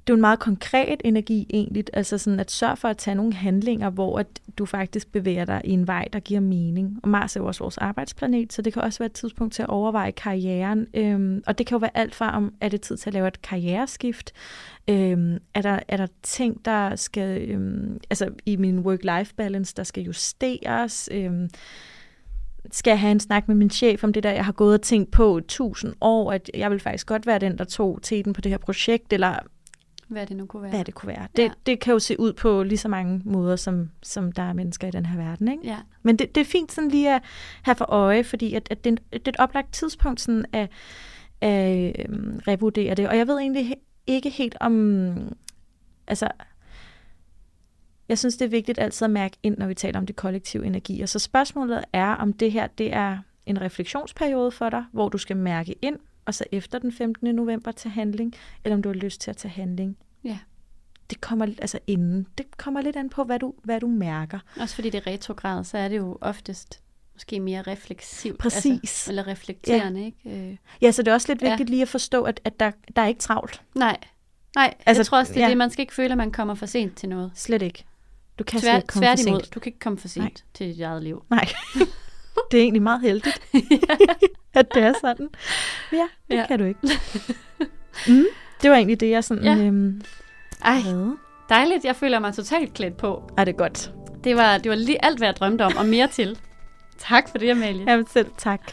det er jo en meget konkret energi egentlig, altså sådan at sørge for at tage nogle handlinger, hvor at du faktisk bevæger dig i en vej, der giver mening. Og Mars er jo også vores arbejdsplanet, så det kan også være et tidspunkt til at overveje karrieren. Øhm, og det kan jo være alt fra, om er det tid til at lave et karriereskift, øhm, er, der, er der ting, der skal, øhm, altså i min work-life balance, der skal justeres, øhm, skal jeg have en snak med min chef om det der, jeg har gået og tænkt på tusind år, at jeg vil faktisk godt være den, der tog teten på det her projekt, eller hvad det nu kunne være. Hvad det kunne være. Det, ja. det kan jo se ud på lige så mange måder, som, som der er mennesker i den her verden. Ikke? Ja. Men det, det er fint sådan lige at have for øje, fordi at, at det, det er et oplagt tidspunkt sådan at, at øhm, revurdere det. Og jeg ved egentlig ikke helt om... Altså, jeg synes, det er vigtigt altid at mærke ind, når vi taler om det kollektive energi. Og så spørgsmålet er, om det her det er en refleksionsperiode for dig, hvor du skal mærke ind, og så efter den femtende november til handling, eller om du har lyst til at tage handling. Ja. Det kommer altså inden. Det kommer lidt an på, hvad du, hvad du mærker. Også fordi det er retrograd, så er det jo oftest måske mere refleksivt. Præcis. Altså, eller reflekterende, ja. ikke? Ja, så det er også lidt vigtigt ja. lige at forstå, at, at der, der er ikke travlt. Nej, Nej altså, jeg tror også, det er ja. det, man skal ikke føle, at man kommer for sent til noget. Slet ikke. Du kan Tvær, slet ikke komme for sent. Du kan ikke komme for sent Nej. til dit eget liv. Nej. Det er egentlig meget heldigt, at det er sådan. Ja, det ja. kan du ikke. Mm, det var egentlig det, jeg sådan... Ja. Øhm, Ej, havde. Dejligt. Jeg føler mig totalt klædt på. Ej, det er godt. Det var, det var lige alt, hvad jeg drømte om, og mere til. Tak for det, Amalie. Jamen selv tak.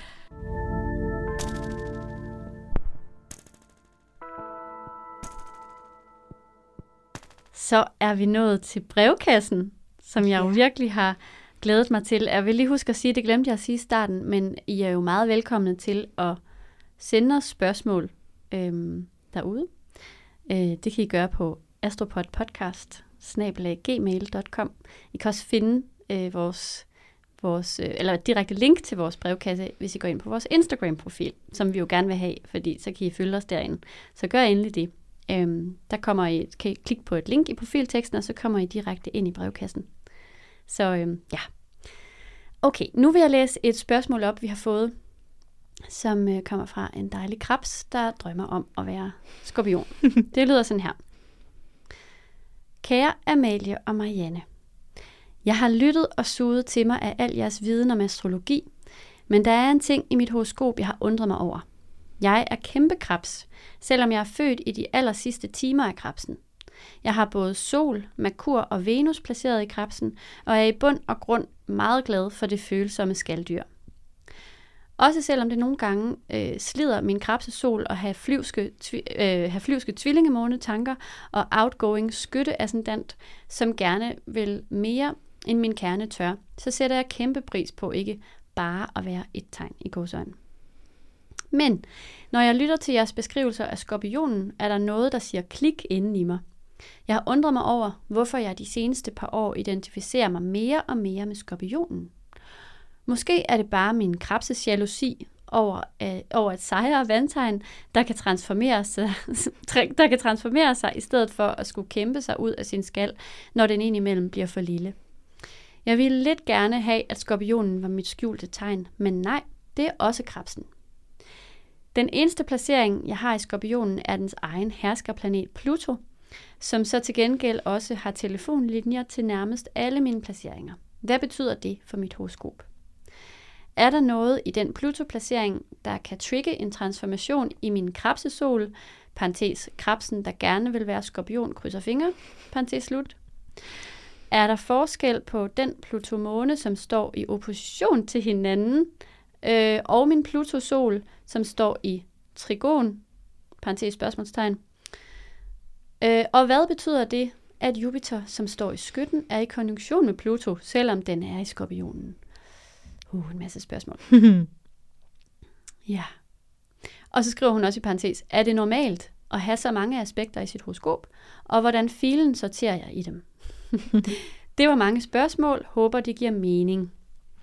Så er vi nået til brevkassen, som jeg jo ja. virkelig har glædet mig til. Jeg vil lige huske at sige, det glemte jeg at sige i starten, men I er jo meget velkomne til at sende os spørgsmål øhm, derude. Øh, det kan I gøre på astropodpodcast snabel-a gmail punktum com. I kan også finde øh, vores, vores, øh, eller et direkte link til vores brevkasse, hvis I går ind på vores Instagram-profil, som vi jo gerne vil have, fordi så kan I følge os derinde. Så gør endelig det. Øhm, der kommer I, kan I klikke på et link i profilteksten, og så kommer I direkte ind i brevkassen. Så øhm, ja. Okay, nu vil jeg læse et spørgsmål op, vi har fået, som øh, kommer fra en dejlig krebs, der drømmer om at være skorpion. Det lyder sådan her. Kære Amalie og Marianne, jeg har lyttet og suget til mig af al jeres viden om astrologi, men der er en ting i mit horoskop, jeg har undret mig over. Jeg er kæmpe krebs, selvom jeg er født i de aller sidste timer af krebsen. Jeg har både Sol, Merkur og Venus placeret i krebsen, og er i bund og grund meget glad for det følsomme skalddyr. Også selvom det nogle gange øh, slider min krebsesol at have flyvske, tvi- øh, have flyvske tvillingemånetanker og outgoing skytteascendant, som gerne vil mere end min kerne tør, så sætter jeg kæmpe pris på ikke bare at være et tegn i gåseøjne. Men når jeg lytter til jeres beskrivelser af skorpionen, er der noget, der siger klik inden i mig. Jeg har undret mig over, hvorfor jeg de seneste par år identificerer mig mere og mere med skorpionen. Måske er det bare min krebses jalousi over, øh, over et sejre vandtegn, der kan, transformere sig, der kan transformere sig i stedet for at skulle kæmpe sig ud af sin skal, når den indimellem bliver for lille. Jeg ville lidt gerne have, at skorpionen var mit skjulte tegn, men nej, det er også krebsen. Den eneste placering, jeg har i skorpionen, er dens egen herskerplanet Pluto, som så til gengæld også har telefonlinjer til nærmest alle mine placeringer. Hvad betyder det for mit horoskop? Er der noget i den Pluto-placering, der kan trigge en transformation i min krebsesol, parentes krebsen, der gerne vil være skorpion, krydser fingre, parentes slut? Er der forskel på den Pluto-måne, som står i opposition til hinanden, øh, og min Pluto-sol, som står i trigon, parentes spørgsmålstegn? Øh, og hvad betyder det, at Jupiter, som står i skytten, er i konjunktion med Pluto, selvom den er i skorpionen? Uh, en masse spørgsmål. Ja. Og så skriver hun også i parentes, er det normalt at have så mange aspekter i sit horoskop, og hvordan filen sorterer jeg i dem? Det var mange spørgsmål. Håber, det giver mening.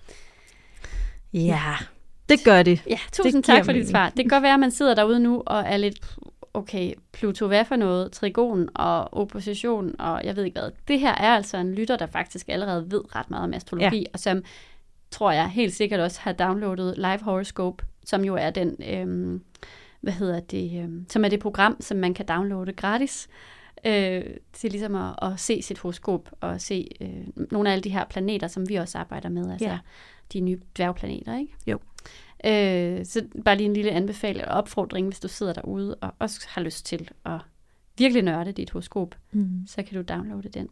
Ja, det gør det. Ja, tusind tak for dit svar. Det kan godt være, at man sidder derude nu og er lidt, okay, Pluto, hvad for noget? Trigon og opposition, og jeg ved ikke hvad. Det her er altså en lytter, der faktisk allerede ved ret meget om astrologi, ja. Og som, tror jeg, helt sikkert også har downloadet Live Horoscope, som jo er den, øhm, hvad hedder det, øhm, som er det program, som man kan downloade gratis, øh, til ligesom at, at se sit horoskop og se øh, nogle af alle de her planeter, som vi også arbejder med, altså ja. de nye dværgplaneter, ikke? Jo. Øh, så bare lige en lille anbefaling og opfordring, hvis du sidder derude og også har lyst til at virkelig nørde dit horoskop, mm. så kan du downloade den.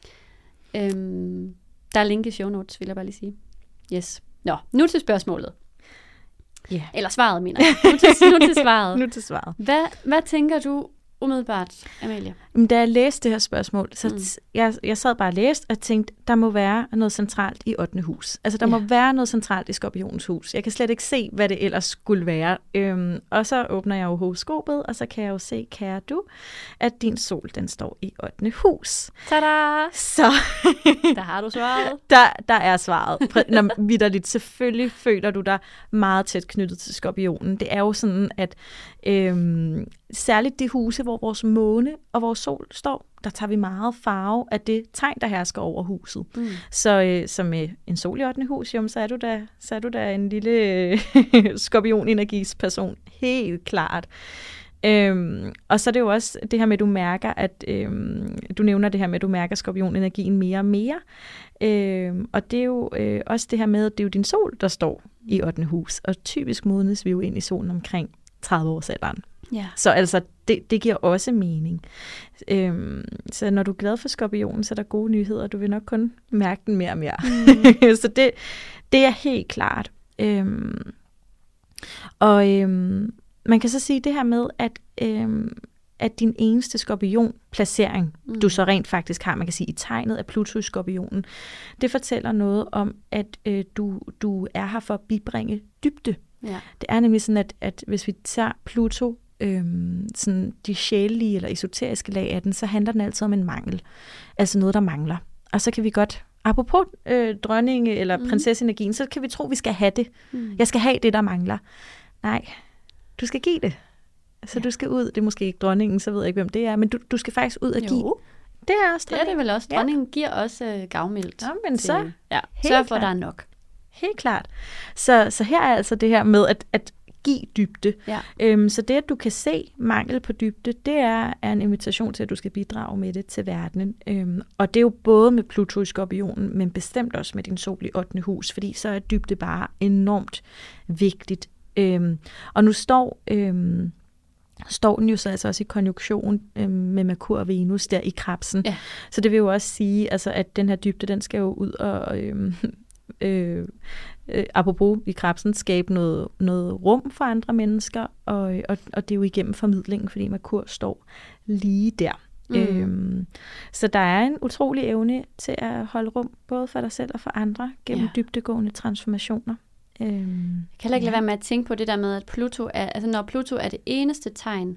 Øhm, der er link i show notes, vil jeg bare lige sige. Yes. Nå, nu til spørgsmålet. Yeah. Eller svaret, mener jeg. Nu til, nu til svaret. nu til svaret. Hvad, hvad tænker du umiddelbart, Amalie? Da jeg læste det her spørgsmål, så mm. jeg, jeg sad bare og læste og tænkte, der må være noget centralt i ottende hus. Altså, der ja. må være noget centralt i Skorpionens hus. Jeg kan slet ikke se, hvad det ellers skulle være. Øhm, og så åbner jeg jo horoskopet, og så kan jeg jo se, kære du, at din sol, den står i ottende hus. Tada! Så der har du svaret. Der, der er svaret. Når vitterligt, selvfølgelig føler du dig meget tæt knyttet til Skorpionen. Det er jo sådan, at øhm, særligt de huse, hvor vores måne og vores sol står, der tager vi meget farve af det tegn, der hersker over huset. Mm. Så, øh, så med en sol i ottende hus, jamen, så, er du da, så er du da en lille øh, skorpionenergis person. Helt klart. Øhm, og så er det jo også det her med, at du mærker, at øhm, du nævner det her med, at du mærker skorpionenergien mere og mere. Øhm, og det er jo øh, også det her med, at det er jo din sol, der står i ottende hus. Og typisk modnes vi jo ind i solen omkring tredive års alderen. Ja. Så altså, det, det giver også mening. Øhm, så når du er glad for skorpionen, så er der gode nyheder. Du vil nok kun mærke den mere og mere. Mm. så det, det er helt klart. Øhm, og øhm, man kan så sige det her med, at, øhm, at din eneste skorpion-placering, mm. du så rent faktisk har, man kan sige, i tegnet af Pluto i skorpionen, det fortæller noget om, at øh, du, du er her for at bibringe dybde. Ja. Det er nemlig sådan, at, at hvis vi tager Pluto, øhm, sådan de sjælelige eller esoteriske lag af den, så handler den altid om en mangel. Altså noget, der mangler. Og så kan vi godt, apropos øh, dronninge eller mm. prinsessenergien, så kan vi tro, vi skal have det. Mm. Jeg skal have det, der mangler. Nej, du skal give det. Så ja. du skal ud, det er måske ikke dronningen, så ved jeg ikke, hvem det er, men du, du skal faktisk ud og give. Jo. Det er også dronningen. Det er det vel også. Dronningen ja. giver også øh, gavmildt. Ja, men til, så. Ja, sørg for, at der er nok. Helt klart. Så, så her er altså det her med at, at give dybde. Ja. Øhm, så det, at du kan se mangel på dybde, det er, er en invitation til, at du skal bidrage med det til verdenen. Øhm, og det er jo både med Pluto i skorpionen, men bestemt også med din sol i ottende hus, fordi så er dybde bare enormt vigtigt. Øhm, og nu står, øhm, står den jo så altså også i konjunktion øhm, med Merkur og Venus der i Krebsen. Ja. Så det vil jo også sige, altså, at den her dybde, den skal jo ud og... Øhm, Øh, øh, apropos i Krebsen, skabe noget, noget rum for andre mennesker, og, og, og det er jo igennem formidlingen, fordi Merkur står lige der. Mm. Øhm, så der er en utrolig evne til at holde rum, både for dig selv og for andre, gennem ja. dybdegående transformationer. Øhm, Jeg kan heller ikke ja. lade være med at tænke på det der med, at Pluto er, altså når Pluto er det eneste tegn,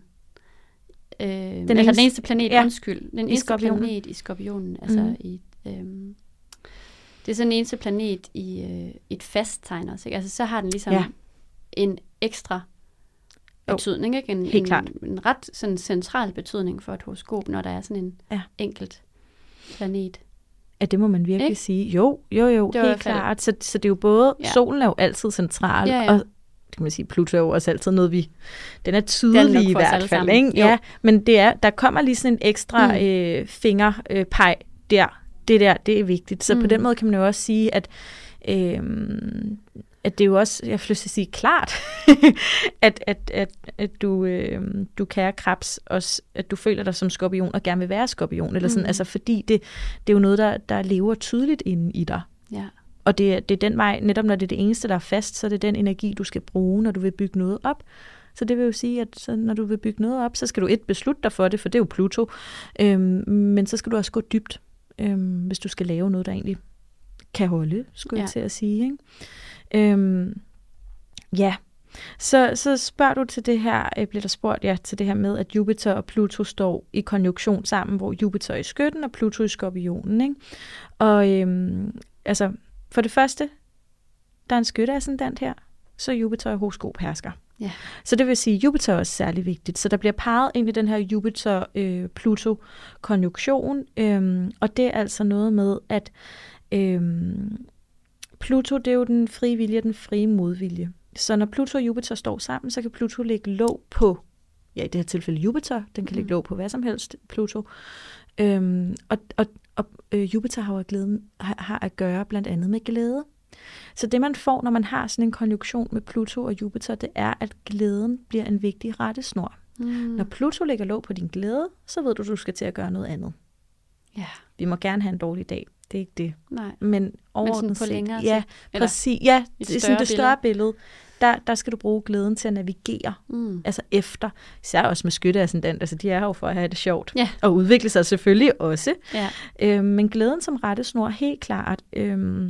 øh, den, eneste, den eneste planet, ja, undskyld, den eneste skorpionen. planet i skorpionen, altså mm. i... Øh, det er sådan en eneste planet i øh, et fast tegn også, ikke? Altså så har den ligesom ja. en ekstra betydning, ikke? En, Helt klart. En, en ret sådan central betydning for et horoskop, når der er sådan en ja. enkelt planet. Ja, det må man virkelig ikke? sige. Jo, jo, jo, det helt klart. Så, så det er jo både, ja. solen er jo altid central, ja, ja. og kan man sige, Pluto er jo også altid noget, vi, den er tydelig i hvert fald, ikke? Ja, men det er, der kommer lige sådan en ekstra mm. øh, fingerpeg øh, der. Det der, det er vigtigt. Så mm. på den måde kan man jo også sige, at, øhm, at det er jo også, jeg får lyst til at sige klart, at, at, at, at du, øhm, du kære Krebs også, at du føler dig som skorpion og gerne vil være skorpion, eller sådan, mm. altså fordi det, det er jo noget, der, der lever tydeligt inde i dig. Ja. Og det, det er den vej, netop når det er det eneste, der er fast, så er det den energi, du skal bruge, når du vil bygge noget op. Så det vil jo sige, at så når du vil bygge noget op, så skal du et beslutte dig for det, for det er jo Pluto, øhm, men så skal du også gå dybt. Øhm, hvis du skal lave noget, der egentlig kan holde, skulle ja. jeg til at sige. Ikke? Øhm, ja, så, så spørger du til det her, øh, bliver der spurgt ja, til det her med, at Jupiter og Pluto står i konjunktion sammen, hvor Jupiter er i skytten og Pluto i skorpionen. Ikke? Og øhm, altså, for det første, der er en skytteascendant her, så Jupiter er horoskophersker. Ja. Så det vil sige, at Jupiter er også særlig vigtigt. Så der bliver parret ind i den her Jupiter-Pluto-konjunktion. Øhm, og det er altså noget med, at øhm, Pluto, det er jo den frie vilje, den frie modvilje. Så når Pluto og Jupiter står sammen, så kan Pluto lægge låg på ja, i det her tilfælde Jupiter, den kan ligge låg på hvad som helst, Pluto. Øhm, og og, og øh, Jupiter har, glæden, har, har at gøre blandt andet med glæde. Så det man får, når man har sådan en konjunktion med Pluto og Jupiter, det er, at glæden bliver en vigtig rettesnor. Mm. Når Pluto ligger låg på din glæde, så ved du, at du skal til at gøre noget andet. Ja. Vi må gerne have en dårlig dag. Det er ikke det. Nej. Men overordnet Men sådan på længere ja, præcis. Ja, det er sådan det større billede. Der, der skal du bruge glæden til at navigere, mm. altså efter. Især også med skytteascendant, altså de er her jo for at have det sjovt. Ja. Og udvikle sig selvfølgelig også. Ja. Øhm, men glæden som rettesnor, helt klart. Øhm,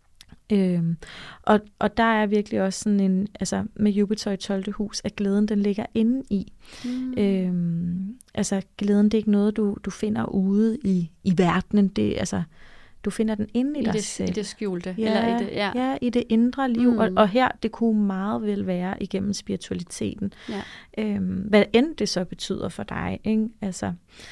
øhm, og, og der er virkelig også sådan en, altså med Jupiter i tolvte hus, at glæden den ligger inde i. Mm. Øhm, altså glæden, det er ikke noget, du, du finder ude i, i verdenen. Det altså du finder den inde i, I dig det, selv. I det skjulte. Ja, eller i det, ja. ja, i det indre liv. Mm. Og, og her, det kunne meget vel være igennem spiritualiteten. Ja. Øhm, hvad end det så betyder for dig. Ikke? Altså,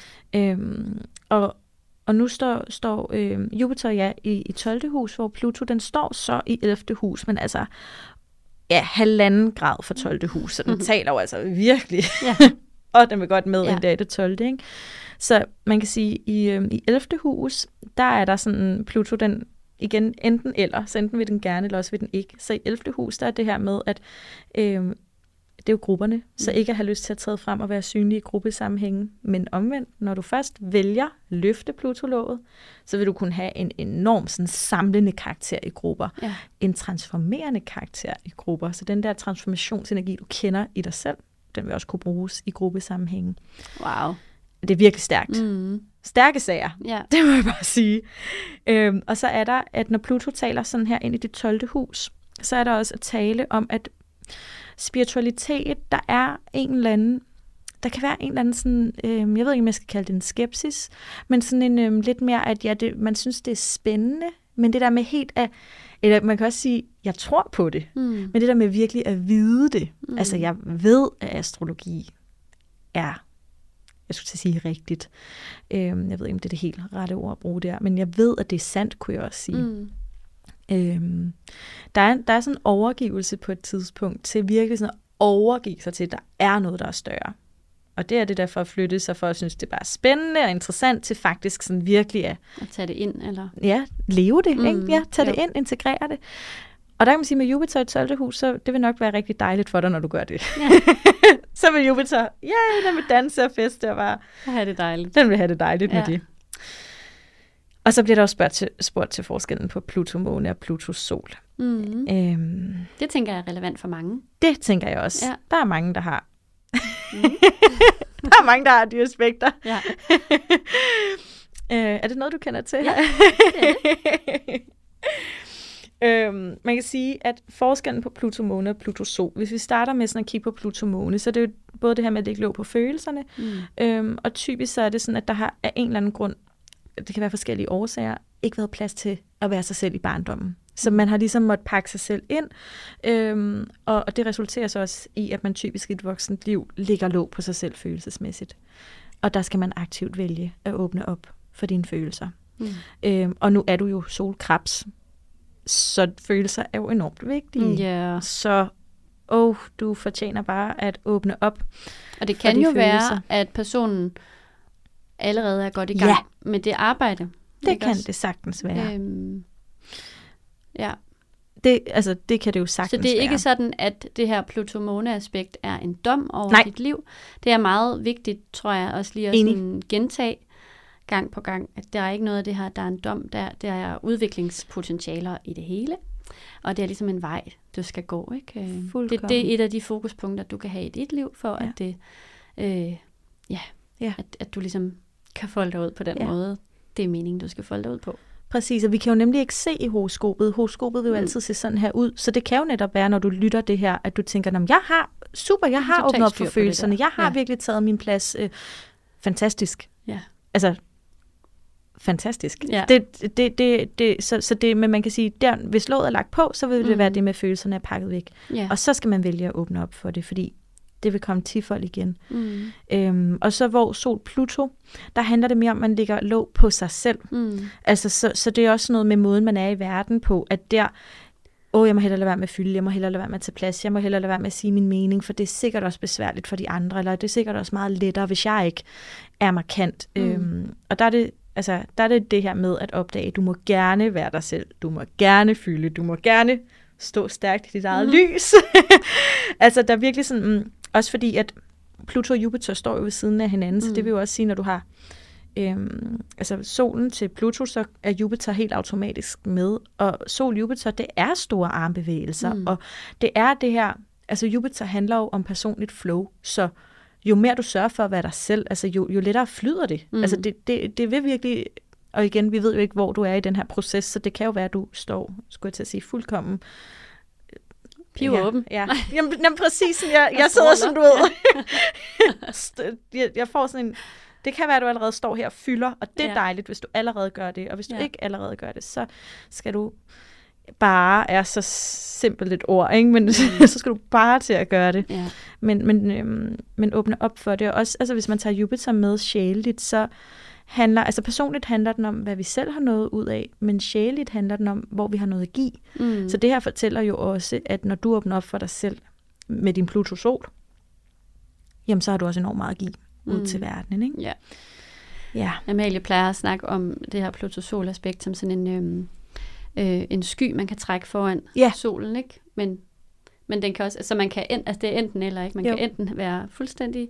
øhm, og, og nu står, står øhm, Jupiter ja, i, i tolvte hus, hvor Pluto den står så i ellevte hus, men altså ja, halvanden grad for tolvte hus, så den mm-hmm. taler jo altså virkelig. Ja. Og den vil godt med ja. endda i det tolvte. Ikke? Så man kan sige, i, øhm, i ellevte hus, der er der sådan, Pluto, den igen enten eller, så enten vil den gerne, eller også vil den ikke. Så i ellevte hus, der er det her med, at øhm, det er jo grupperne, mm. så ikke at have lyst til at træde frem og være synlig i gruppesammenhængen. Men omvendt, når du først vælger løfte Pluto-låget, så vil du kunne have en enorm sådan, samlende karakter i grupper. Ja. En transformerende karakter i grupper. Så den der transformationsenergi, du kender i dig selv, den vil også kunne bruges i gruppesammenhængen. Wow. Det er virkelig stærkt. Mm. Stærke sager, ja. Det må jeg bare sige. Øhm, og så er der, at når Pluto taler sådan her ind i det tolvte hus, så er der også at tale om, at spiritualitet, der er en eller anden, der kan være en eller anden sådan, øhm, jeg ved ikke, om jeg skal kalde det en skepsis, men sådan en øhm, lidt mere, at ja, det, man synes, det er spændende, men det der med helt at, eller man kan også sige, jeg tror på det, mm. men det der med virkelig at vide det, mm. altså jeg ved, at astrologi er, jeg skulle til at sige rigtigt, øhm, jeg ved ikke, om det er det helt rette ord at bruge der, men jeg ved, at det er sandt, kunne jeg også sige. Mm. Øhm, der, er, der er sådan en overgivelse på et tidspunkt, til virkelig sådan at overgive sig til, at der er noget, der er større. Og det er det derfor at flytte sig for at synes, det er bare spændende og interessant, til faktisk sådan virkelig at... At tage det ind, eller? Ja, leve det, mm. ikke? Ja, tage jo. det ind, integrere det. Og der kan man sige, med Jupiter i tolvte hus, så det vil nok være rigtig dejligt for dig, når du gør det. Ja. Så vil Jupiter, ja, yeah, den vil danse og feste og bare... have det dejligt. Den vil have det dejligt ja. med det. Og så bliver der også spurgt til, spurgt til forskellen på Pluto-måne og Pluto-sol. Mm. Øhm, det tænker jeg er relevant for mange. Det tænker jeg også. Ja. Der er mange, der har. Mm. Der er mange, der har de aspekter. Ja. øh, er det noget, du kender til? Ja, det er det. Øhm, man kan sige, at forskellen på Pluto-måne og Pluto-sol, hvis vi starter med sådan at kigge på Pluto-måne, så er det jo både det her med at ligge låg på følelserne, mm. øhm, og typisk så er det sådan, at der har af en eller anden grund, det kan være forskellige årsager, ikke været plads til at være sig selv i barndommen. Så man har ligesom måttet pakke sig selv ind, øhm, og, og det resulterer så også i, at man typisk i et voksent liv ligger låg på sig selv følelsesmæssigt. Og der skal man aktivt vælge at åbne op for dine følelser. Mm. Øhm, og nu er du jo solkrebs, så følelser er jo enormt vigtige. Yeah. Så oh, du fortjener bare at åbne op. Og det kan jo følelser. være, at personen allerede er godt i gang ja. med det arbejde. Det kan også? Det sagtens være. Øhm, ja. Det, altså, det kan det jo sagtens være. Så det er ikke være. sådan, at det her Pluto-måne-aspekt er en dom over Nej. dit liv. Det er meget vigtigt, tror jeg, også lige at sådan gentage gang på gang, at der er ikke noget af det her, der er en dom, der, der er udviklingspotentialer i det hele, og det er ligesom en vej, du skal gå, ikke? Det, det er et af de fokuspunkter, du kan have i dit liv, for ja. at det, øh, ja, ja. At, at du ligesom kan folde dig ud på den ja. måde. Det er meningen, du skal folde dig ud på. Præcis, og vi kan jo nemlig ikke se i horoskopet. Horoskopet vil jo mm. altid se sådan her ud, så det kan jo netop være, når du lytter det her, at du tænker, jeg har, super, jeg har åbnet op for følelserne, jeg har ja. virkelig taget min plads. Øh, fantastisk. Ja. Altså, fantastisk. Ja. Det, det, det, det, så, så det, men man kan sige, der, hvis låget er lagt på, så vil det mm. være det med, følelserne er pakket væk. Ja. Og så skal man vælge at åbne op for det, fordi det vil komme tifold igen. Mm. Øhm, og så hvor Sol Pluto, der handler det mere om, at man ligger låg på sig selv. Mm. Altså, så, så det er også noget med måden, man er i verden på, at der åh, jeg må hellere lade være med at fylde, jeg må hellere lade være med at tage plads, jeg må hellere lade være med at sige min mening, for det er sikkert også besværligt for de andre, eller det er sikkert også meget lettere, hvis jeg ikke er markant. Mm. Øhm, og der er, det, altså, der er det det her med at opdage, du må gerne være dig selv, du må gerne fylde, du må gerne stå stærkt i dit eget mm. lys. Altså, der er virkelig sådan, mm, også fordi, at Pluto og Jupiter står jo ved siden af hinanden, mm. så det vil jo også sige, når du har Øhm, altså solen til Pluto, så er Jupiter helt automatisk med, og sol-Jupiter, det er store armbevægelser, mm. og det er det her, altså Jupiter handler jo om personligt flow, så jo mere du sørger for at være dig selv, altså jo, jo lettere flyder det. Mm. Altså det, det, det vil virkelig, og igen, vi ved jo ikke, hvor du er i den her proces, så det kan jo være, at du står, skulle jeg til at sige, fuldkommen pivåben. Ja, ja. Jamen, jamen præcis, jeg, jeg sidder sådan, du ved, jeg, jeg får sådan en. Det kan være, at du allerede står her og fylder, og det er ja. dejligt, hvis du allerede gør det. Og hvis du ja. ikke allerede gør det, så skal du bare, er så simpelt et ord, ikke? Men mm. så skal du bare til at gøre det. Ja. Men, men, øhm, men åbne op for det. Og også, altså, hvis man tager Jupiter med sjæleligt, så handler, altså personligt handler den om, hvad vi selv har noget ud af, men sjæleligt handler den om, hvor vi har noget at give. Mm. Så det her fortæller jo også, at når du åbner op for dig selv med din Pluto-sol, jamen så har du også enormt meget at give ud mm. til verdenen, ikke? Ja. Ja. Amalie plejer at snakke om det her Pluto-sol-aspekt som sådan en, øhm, øh, en sky, man kan trække foran ja. solen, ikke? Men, men den kan også, altså man kan, altså det er enten eller, ikke? Man jo. kan enten være fuldstændig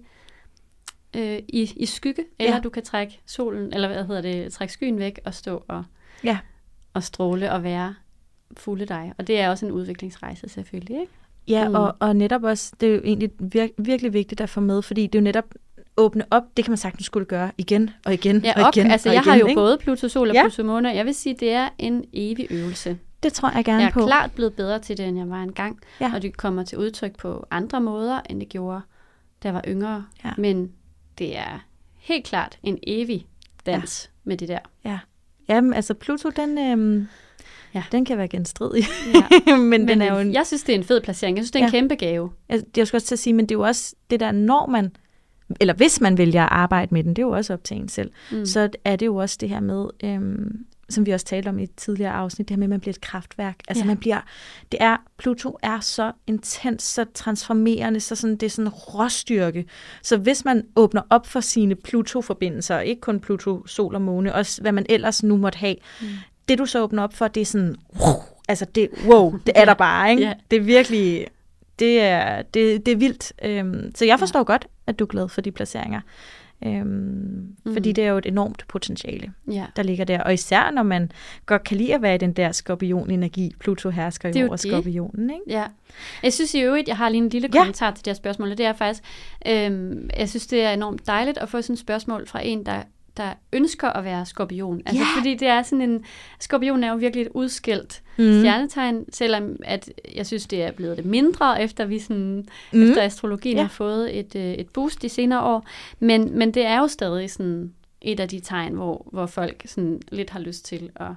øh, i, i skygge, eller ja. du kan trække solen, eller hvad hedder det, trække skyen væk og stå og, ja. og stråle og være fulde dig. Og det er også en udviklingsrejse selvfølgelig, ikke? Ja, mm. og, og netop også, det er jo egentlig vir- virkelig vigtigt at få med, fordi det er jo netop åbne op, det kan man sagtens skulle gøre igen og igen ja, og igen. Altså, og jeg igen, har jo ikke? både Pluto Sol og ja. Pluto Måne. Jeg vil sige, det er en evig øvelse. Det tror jeg gerne jeg på. Jeg er klart blevet bedre til det, end jeg var engang. Ja. Og det kommer til udtryk på andre måder, end det gjorde, da jeg var yngre. Ja. Men det er helt klart en evig dans ja. med det der. Ja. Jamen, altså Pluto, den, øhm, ja. den kan være genstridig. Ja. men, men den er jo en... Jeg synes, det er en fed placering. Jeg synes, det er en ja. kæmpe gave. Jeg, jeg skal også til at sige, men det er jo også det der, når man eller hvis man vælger at arbejde med den, det er jo også op til en selv, mm. så er det jo også det her med, øhm, som vi også talte om i et tidligere afsnit, det her med, at man bliver et kraftværk. Altså ja. man bliver, det er, Pluto er så intens, så transformerende, så sådan, det er sådan råstyrke. Så hvis man åbner op for sine Pluto-forbindelser, ikke kun Pluto, Sol og Måne, også hvad man ellers nu måtte have, mm. det du så åbner op for, det er sådan, altså det, wow, det er der bare, ikke? Yeah. Det er virkelig... Det er, det, det er vildt. Øhm, så jeg forstår ja. godt, at du er glad for de placeringer. Øhm, mm. Fordi det er jo et enormt potentiale, ja. der ligger der. Og især når man godt kan lide at være i den der skorpion-energi. Pluto hersker jo over skorpionen, ikke? Ja. Jeg synes i øvrigt, jeg har lige en lille ja. kommentar til det her spørgsmål. Det er faktisk, øhm, jeg synes det er enormt dejligt at få sådan et spørgsmål fra en, der der ønsker at være skorpion. Altså yeah. fordi det er sådan en, skorpion er jo virkelig et udskilt mm. stjernetegn, selvom at jeg synes, det er blevet det mindre, efter vi sådan, mm. efter astrologien yeah. har fået et, et boost de senere år. Men, men det er jo stadig sådan et af de tegn, hvor, hvor folk sådan lidt har lyst til at...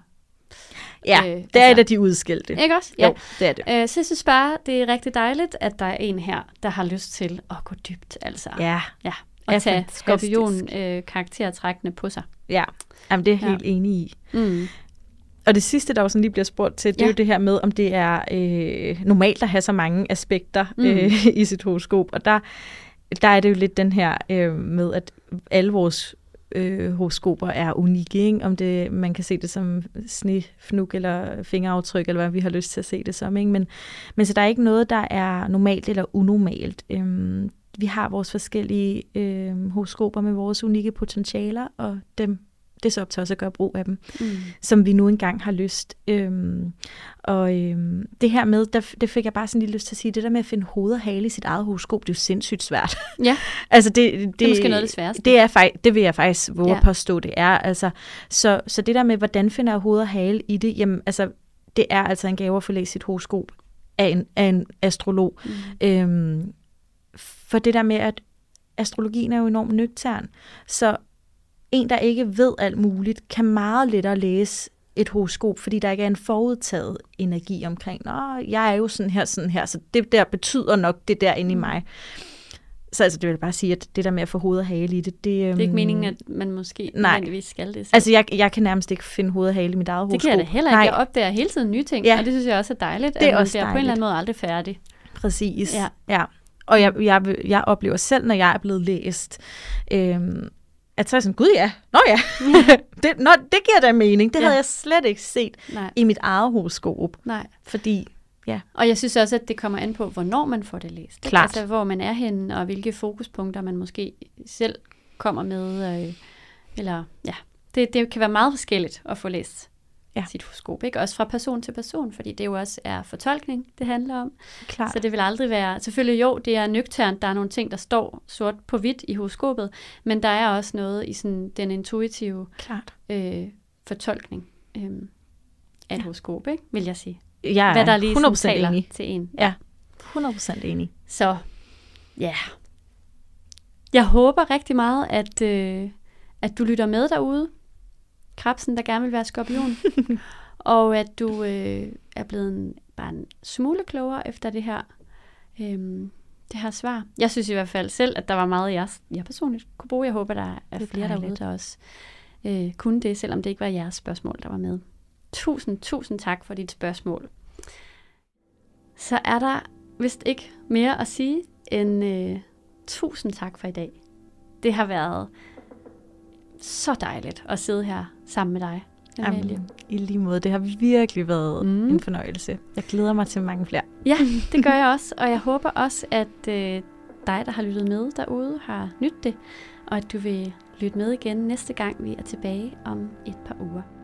Ja, øh, det er altså, et af de udskilte. Ikke også? Ja. Jo, det er det. Øh, så jeg synes bare, det er rigtig dejligt, at der er en her, der har lyst til at gå dybt. Altså. Ja. Ja. Og tage skorpion-karaktertrækkende øh, på sig. Ja, jamen, det er jeg helt ja. enig i. Mm. Og det sidste, der jo sådan lige bliver spurgt til, det ja. er jo det her med, om det er øh, normalt at have så mange aspekter mm. øh, i sit horoskop. Og der, der er det jo lidt den her øh, med, at alle vores øh, horoskoper er unikke, ikke? Om det, man kan se det som snefnug eller fingeraftryk, eller hvad vi har lyst til at se det som. Ikke? Men, men så der er ikke noget, der er normalt eller unormalt. Øhm, Vi har vores forskellige øh, horoskoper med vores unikke potentialer, og dem, det er så op til os at gøre brug af dem, mm. som vi nu engang har lyst. Øhm, og øhm, det her med, der, det fik jeg bare sådan lige lyst til at sige, det der med at finde hoved og hale i sit eget horoskop, det er jo sindssygt svært. Ja, altså det, det, det er måske noget af det sværeste. Det, er fej- det vil jeg faktisk våge ja. påstå, det er. Altså, så, så det der med, hvordan finder jeg hoved og hale i det, jamen altså, det er altså en gave at få læst sit horoskop af en, af en astrolog. Mm. Øhm, For det der med, at astrologien er jo enormt nøgtern, så en, der ikke ved alt muligt, kan meget lettere læse et horoskop, fordi der ikke er en forudtaget energi omkring, nå, jeg er jo sådan her, sådan her, så det der betyder nok det der inde i mig. Så altså, det vil bare sige, at det der med at få hoved og hale i det, det... Øhm, det er ikke meningen, at man måske nødvendigvis skal det. Så. Altså, jeg, jeg kan nærmest ikke finde hoved og hale i mit eget horoskop. Det kan jeg da heller ikke. Nej. Jeg opdager hele tiden nye ting, ja. Og det synes jeg også er dejligt, det er at man også bliver dejligt. på en eller anden måde aldrig færdig. Præcis, ja. ja. Og jeg, jeg, jeg oplever selv, når jeg er blevet læst, øhm, at så er sådan, gud ja, nå ja, det, nå, det giver da mening. Det ja. havde jeg slet ikke set Nej. i mit eget horoskop. Nej. Fordi, ja. Og jeg synes også, at det kommer an på, hvornår man får det læst. Klart. Altså, hvor man er henne, og hvilke fokuspunkter man måske selv kommer med. Øh, eller, ja, det, det kan være meget forskelligt at få læst ja. sit horoskop, ikke? Også fra person til person, fordi det jo også er fortolkning, det handler om. Klart. Så det vil aldrig være, selvfølgelig jo, det er nøgternt, der er nogle ting, der står sort på hvidt i horoskopet, men der er også noget i sådan den intuitive Klart. Øh, fortolkning øh, af et ja. horoskop, ikke? Vil jeg sige. Jeg Hvad der lige hundrede procent taler enig. til en. Ja, hundrede procent enig. Så, ja. Yeah. Jeg håber rigtig meget, at, øh, at du lytter med derude. Krebsen, der gerne vil være skorpion. Og at du øh, er blevet en, bare en smule klogere efter det her, øh, det her svar. Jeg synes i hvert fald selv, at der var meget, jeg, jeg personligt kunne bruge. Jeg håber, der er, er flere derude, der også øh, kunne det, selvom det ikke var jeres spørgsmål, der var med. Tusind, tusind tak for dit spørgsmål. Så er der vist ikke mere at sige end øh, tusind tak for i dag. Det har været så dejligt at sidde her sammen med dig, Amalie. Jamen, i lige måde. Det har virkelig været mm. en fornøjelse. Jeg glæder mig til mange flere. Ja, det gør jeg også. Og jeg håber også, at øh, dig, der har lyttet med derude, har nydt det. Og at du vil lytte med igen næste gang, vi er tilbage om et par uger.